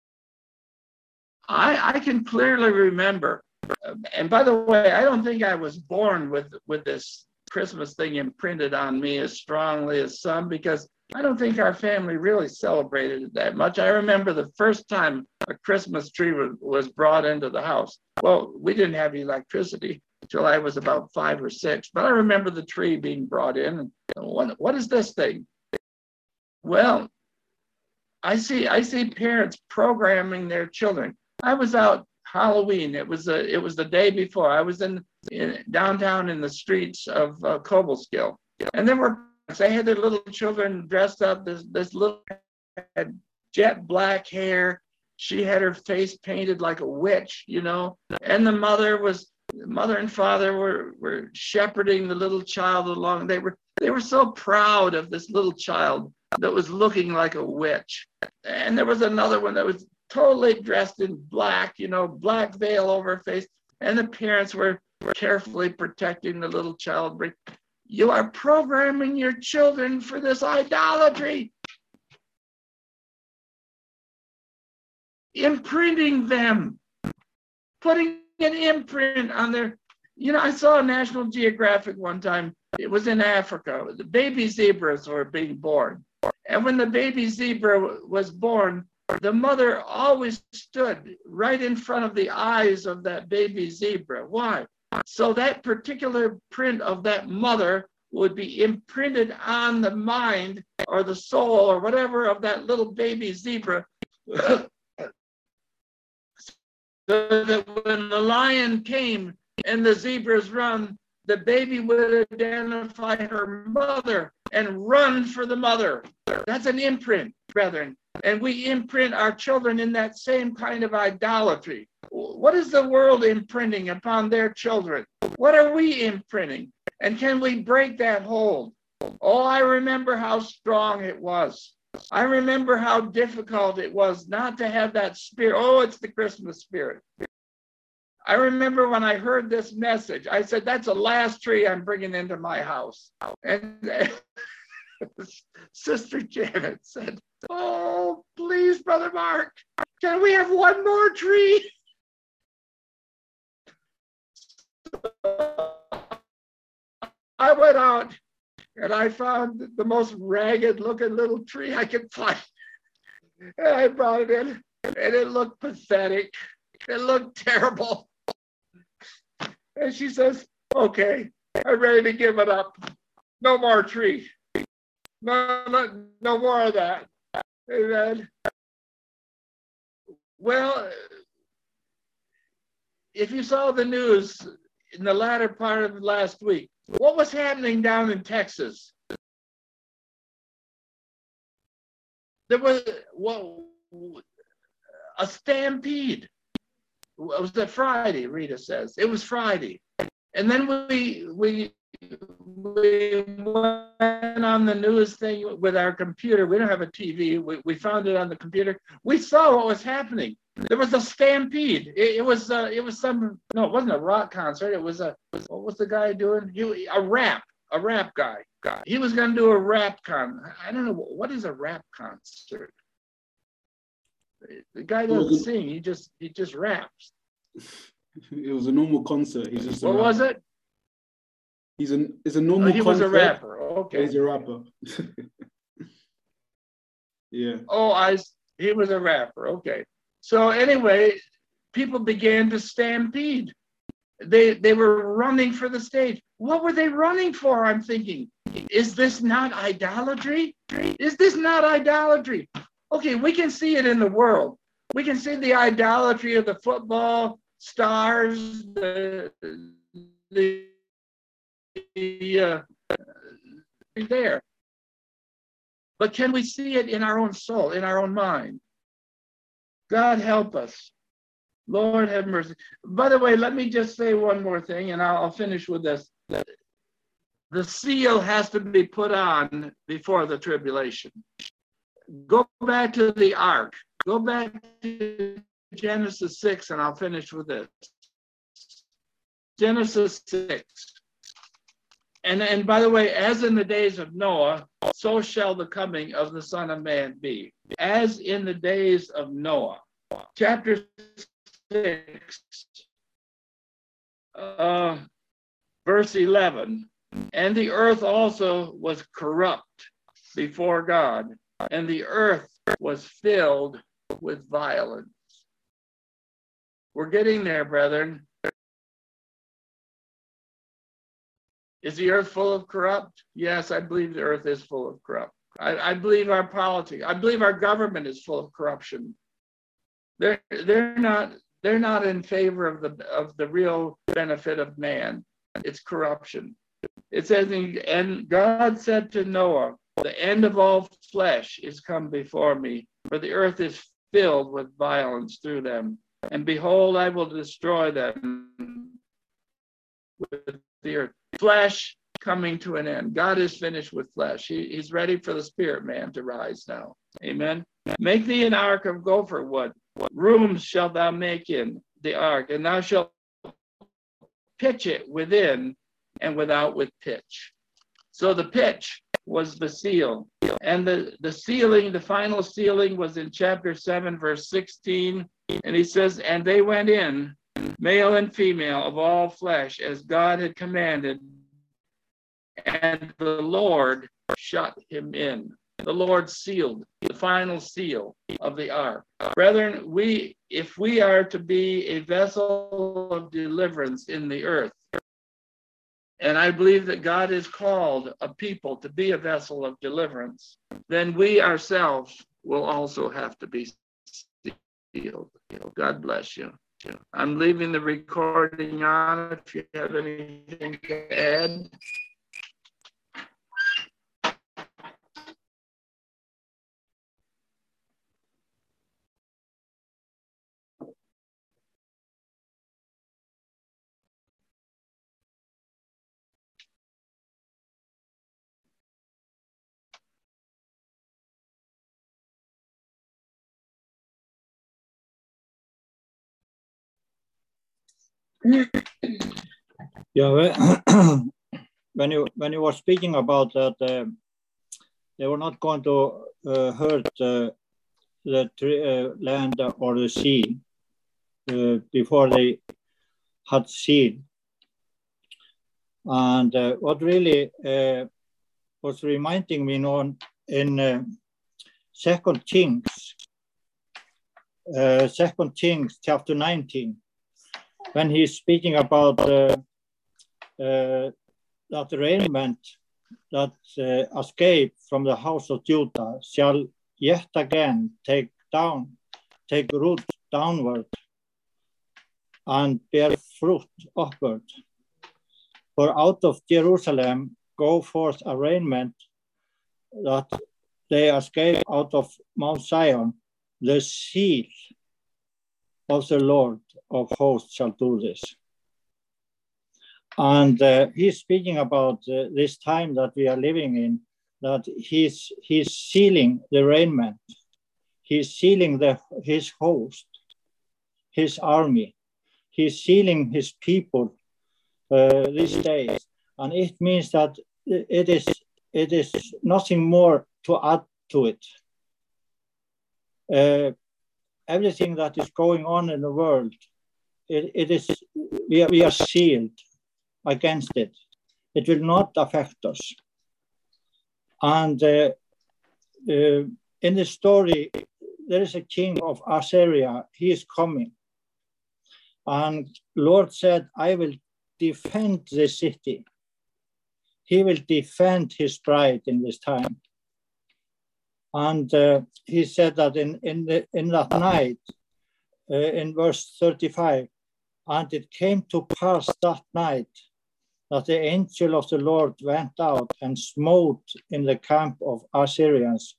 I can clearly remember, and by the way, I don't think I was born with this Christmas thing imprinted on me as strongly as some, because I don't think our family really celebrated it that much. I remember the first time a Christmas tree was brought into the house. Well, we didn't have electricity until I was about 5 or 6, but I remember the tree being brought in. And what is this thing? Well, I see parents programming their children. I was out Halloween. It was the day before. I was in downtown in the streets of Cobleskill, and they had their little children dressed up. This little had jet black hair. She had her face painted like a witch, and the mother and father were shepherding the little child along. They were so proud of this little child that was looking like a witch. And there was another one that was totally dressed in black, black veil over her face. And the parents were carefully protecting the little child. You are programming your children for this idolatry. Imprinting them, putting an imprint on their, I saw a National Geographic one time. It was in Africa. The baby zebras were being born. And when the baby zebra was born, the mother always stood right in front of the eyes of that baby zebra. Why? So that particular print of that mother would be imprinted on the mind or the soul or whatever of that little baby zebra. So that when the lion came and the zebras run, the baby would identify her mother and run for the mother. That's an imprint, brethren. And we imprint our children in that same kind of idolatry. What is the world imprinting upon their children? What are we imprinting? And can we break that hold? Oh, I remember how strong it was. I remember how difficult it was not to have that spirit. Oh, it's the Christmas spirit. I remember when I heard this message, I said, that's the last tree I'm bringing into my house. And Sister Janet said, oh, please, Brother Mark, can we have one more tree? I went out and I found the most ragged looking little tree I could find. And I brought it in and it looked pathetic. It looked terrible. And she says, okay, I'm ready to give it up. No more tree. No more of that. Amen. Well, if you saw the news in the latter part of last week. What was happening down in Texas? There was a stampede. It was that Friday, Rita says. It was Friday. And then we went on the news thing with our computer. We don't have a TV. We found it on the computer. We saw what was happening. There was a stampede. It was some, no, it wasn't a rock concert. It was what was the guy doing? A rap guy. He was going to do a rap I don't know, what is a rap concert? The guy doesn't sing. He just raps. It was a normal concert. He's just what was it? It's a normal concert. He was a rapper. Okay. He's a rapper. Yeah. Oh, he was a rapper. Okay. So anyway, people began to stampede. They were running for the stage. What were they running for? I'm thinking, is this not idolatry? Is this not idolatry? Okay, we can see it in the world. We can see the idolatry of the football stars, there. But can we see it in our own soul, in our own mind? God help us. Lord have mercy. By the way, let me just say one more thing, and I'll finish with this. The seal has to be put on before the tribulation. Go back to the ark. Go back to Genesis 6, and I'll finish with this. Genesis 6. And by the way, as in the days of Noah, so shall the coming of the Son of Man be. As in the days of Noah. Chapter 6, verse 11. And the earth also was corrupt before God, and the earth was filled with violence. We're getting there, brethren. Is the earth full of corrupt? Yes, I believe the earth is full of corrupt. I believe our politics, I believe our government is full of corruption. They're not in favor of the real benefit of man. It's corruption. It says, and God said to Noah, the end of all flesh is come before me, for the earth is filled with violence through them. And behold, I will destroy them with the earth. Flesh coming to an end. God is finished with flesh. He's ready for the spirit man to rise now. Amen. Make thee an ark of gopher wood. Rooms shalt thou make in the ark, and thou shalt pitch it within and without with pitch. So the pitch was the seal. And the sealing, the final sealing was in chapter 7, verse 16. And he says, and they went in, male and female of all flesh, as God had commanded. And the Lord shut him in. The Lord sealed the final seal of the ark. Brethren, if we are to be a vessel of deliverance in the earth, and I believe that God has called a people to be a vessel of deliverance, then we ourselves will also have to be sealed. God bless you. I'm leaving the recording on if you have anything to add. Yeah, when you were speaking about that, they were not going to hurt the land or the sea before they had seen. And what really was reminding me in 2 Kings chapter 19, when he's speaking about that raiment that escaped from the house of Judah shall yet again take root downward and bear fruit upward. For out of Jerusalem go forth a raiment, that they escape out of Mount Zion. The seal of the Lord of hosts shall do this. And he's speaking about this time that we are living in, that he's sealing the raiment. He's sealing his host, his army. He's sealing his people these days. And it means that it is nothing more to add to it. Everything that is going on in the world, we are sealed against it. It will not affect us. And in the story, there is a king of Assyria. He is coming. And Lord said, I will defend the city. He will defend his bride in this time. And he said that in that night, in verse 35, and it came to pass that night that the angel of the Lord went out and smote in the camp of Assyrians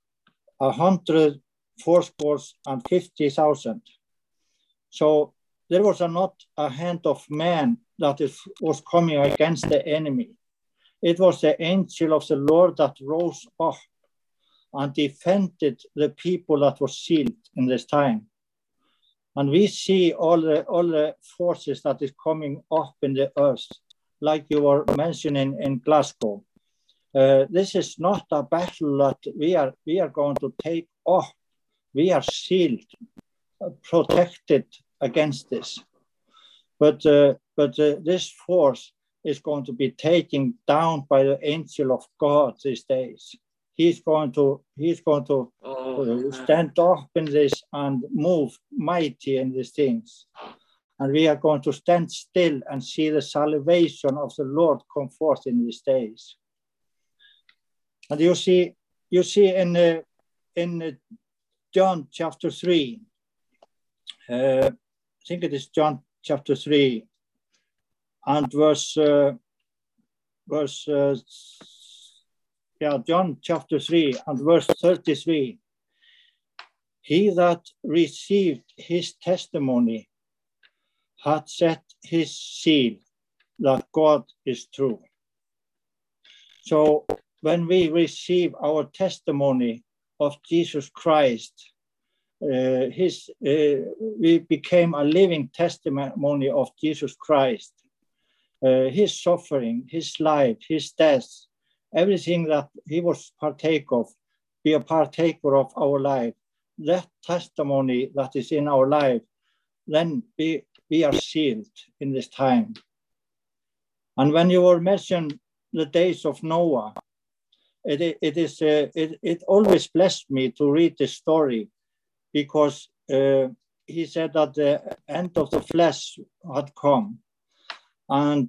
150,000. So there was not a hand of man that was coming against the enemy. It was the angel of the Lord that rose up and defended the people that were sealed in this time. And we see all the forces that is coming up in the earth, like you were mentioning in Glasgow. This is not a battle that we are going to take off. We are sealed, protected against this. But this force is going to be taken down by the angel of God these days. He's going to stand up in this and move mighty in these things. And we are going to stand still and see the salvation of the Lord come forth in these days. And you see in John chapter 3, I think it is John chapter 3 and John chapter 3 and verse 33. He that received his testimony had set his seal that God is true. So when we receive our testimony of Jesus Christ, we became a living testimony of Jesus Christ, his suffering, his life, his death, everything that he was partake of, be a partaker of our life. That testimony that is in our life, then we are sealed in this time. And when you were mentioned the days of Noah, it always blessed me to read this story, because he said that the end of the flesh had come. And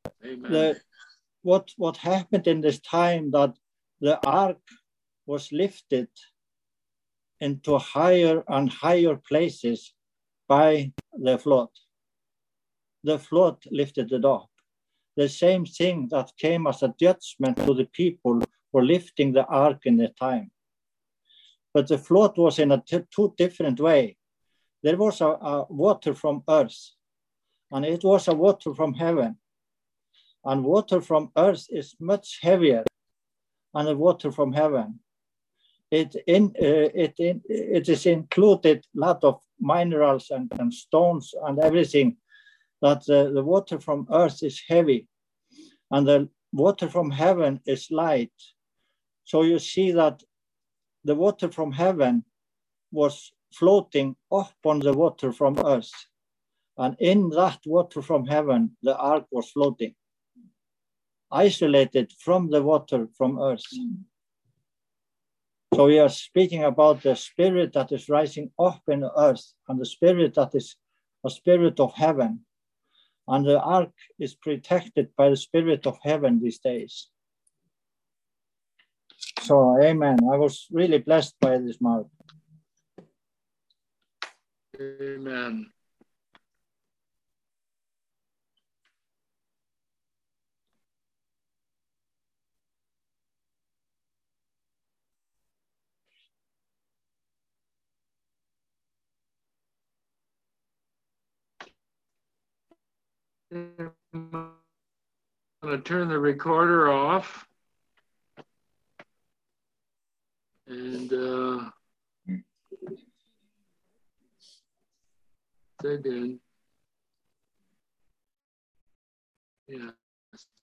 what happened in this time, that the ark was lifted into higher and higher places by the flood. The flood lifted it up. The same thing that came as a judgment to the people for lifting the ark in the time. But the flood was in a two different way. There was a water from earth, and it was a water from heaven. And water from earth is much heavier than the water from heaven. It is included a lot of minerals and stones and everything, that the water from earth is heavy and the water from heaven is light. So you see that the water from heaven was floating up on the water from earth. And in that water from heaven, the ark was floating, isolated from the water from earth. So we are speaking about the spirit that is rising up in the earth, and the spirit that is a spirit of heaven. And the ark is protected by the spirit of heaven these days. So, amen. I was really blessed by this, Mark. Amen. I'm going to turn the recorder off. And I did. Yeah.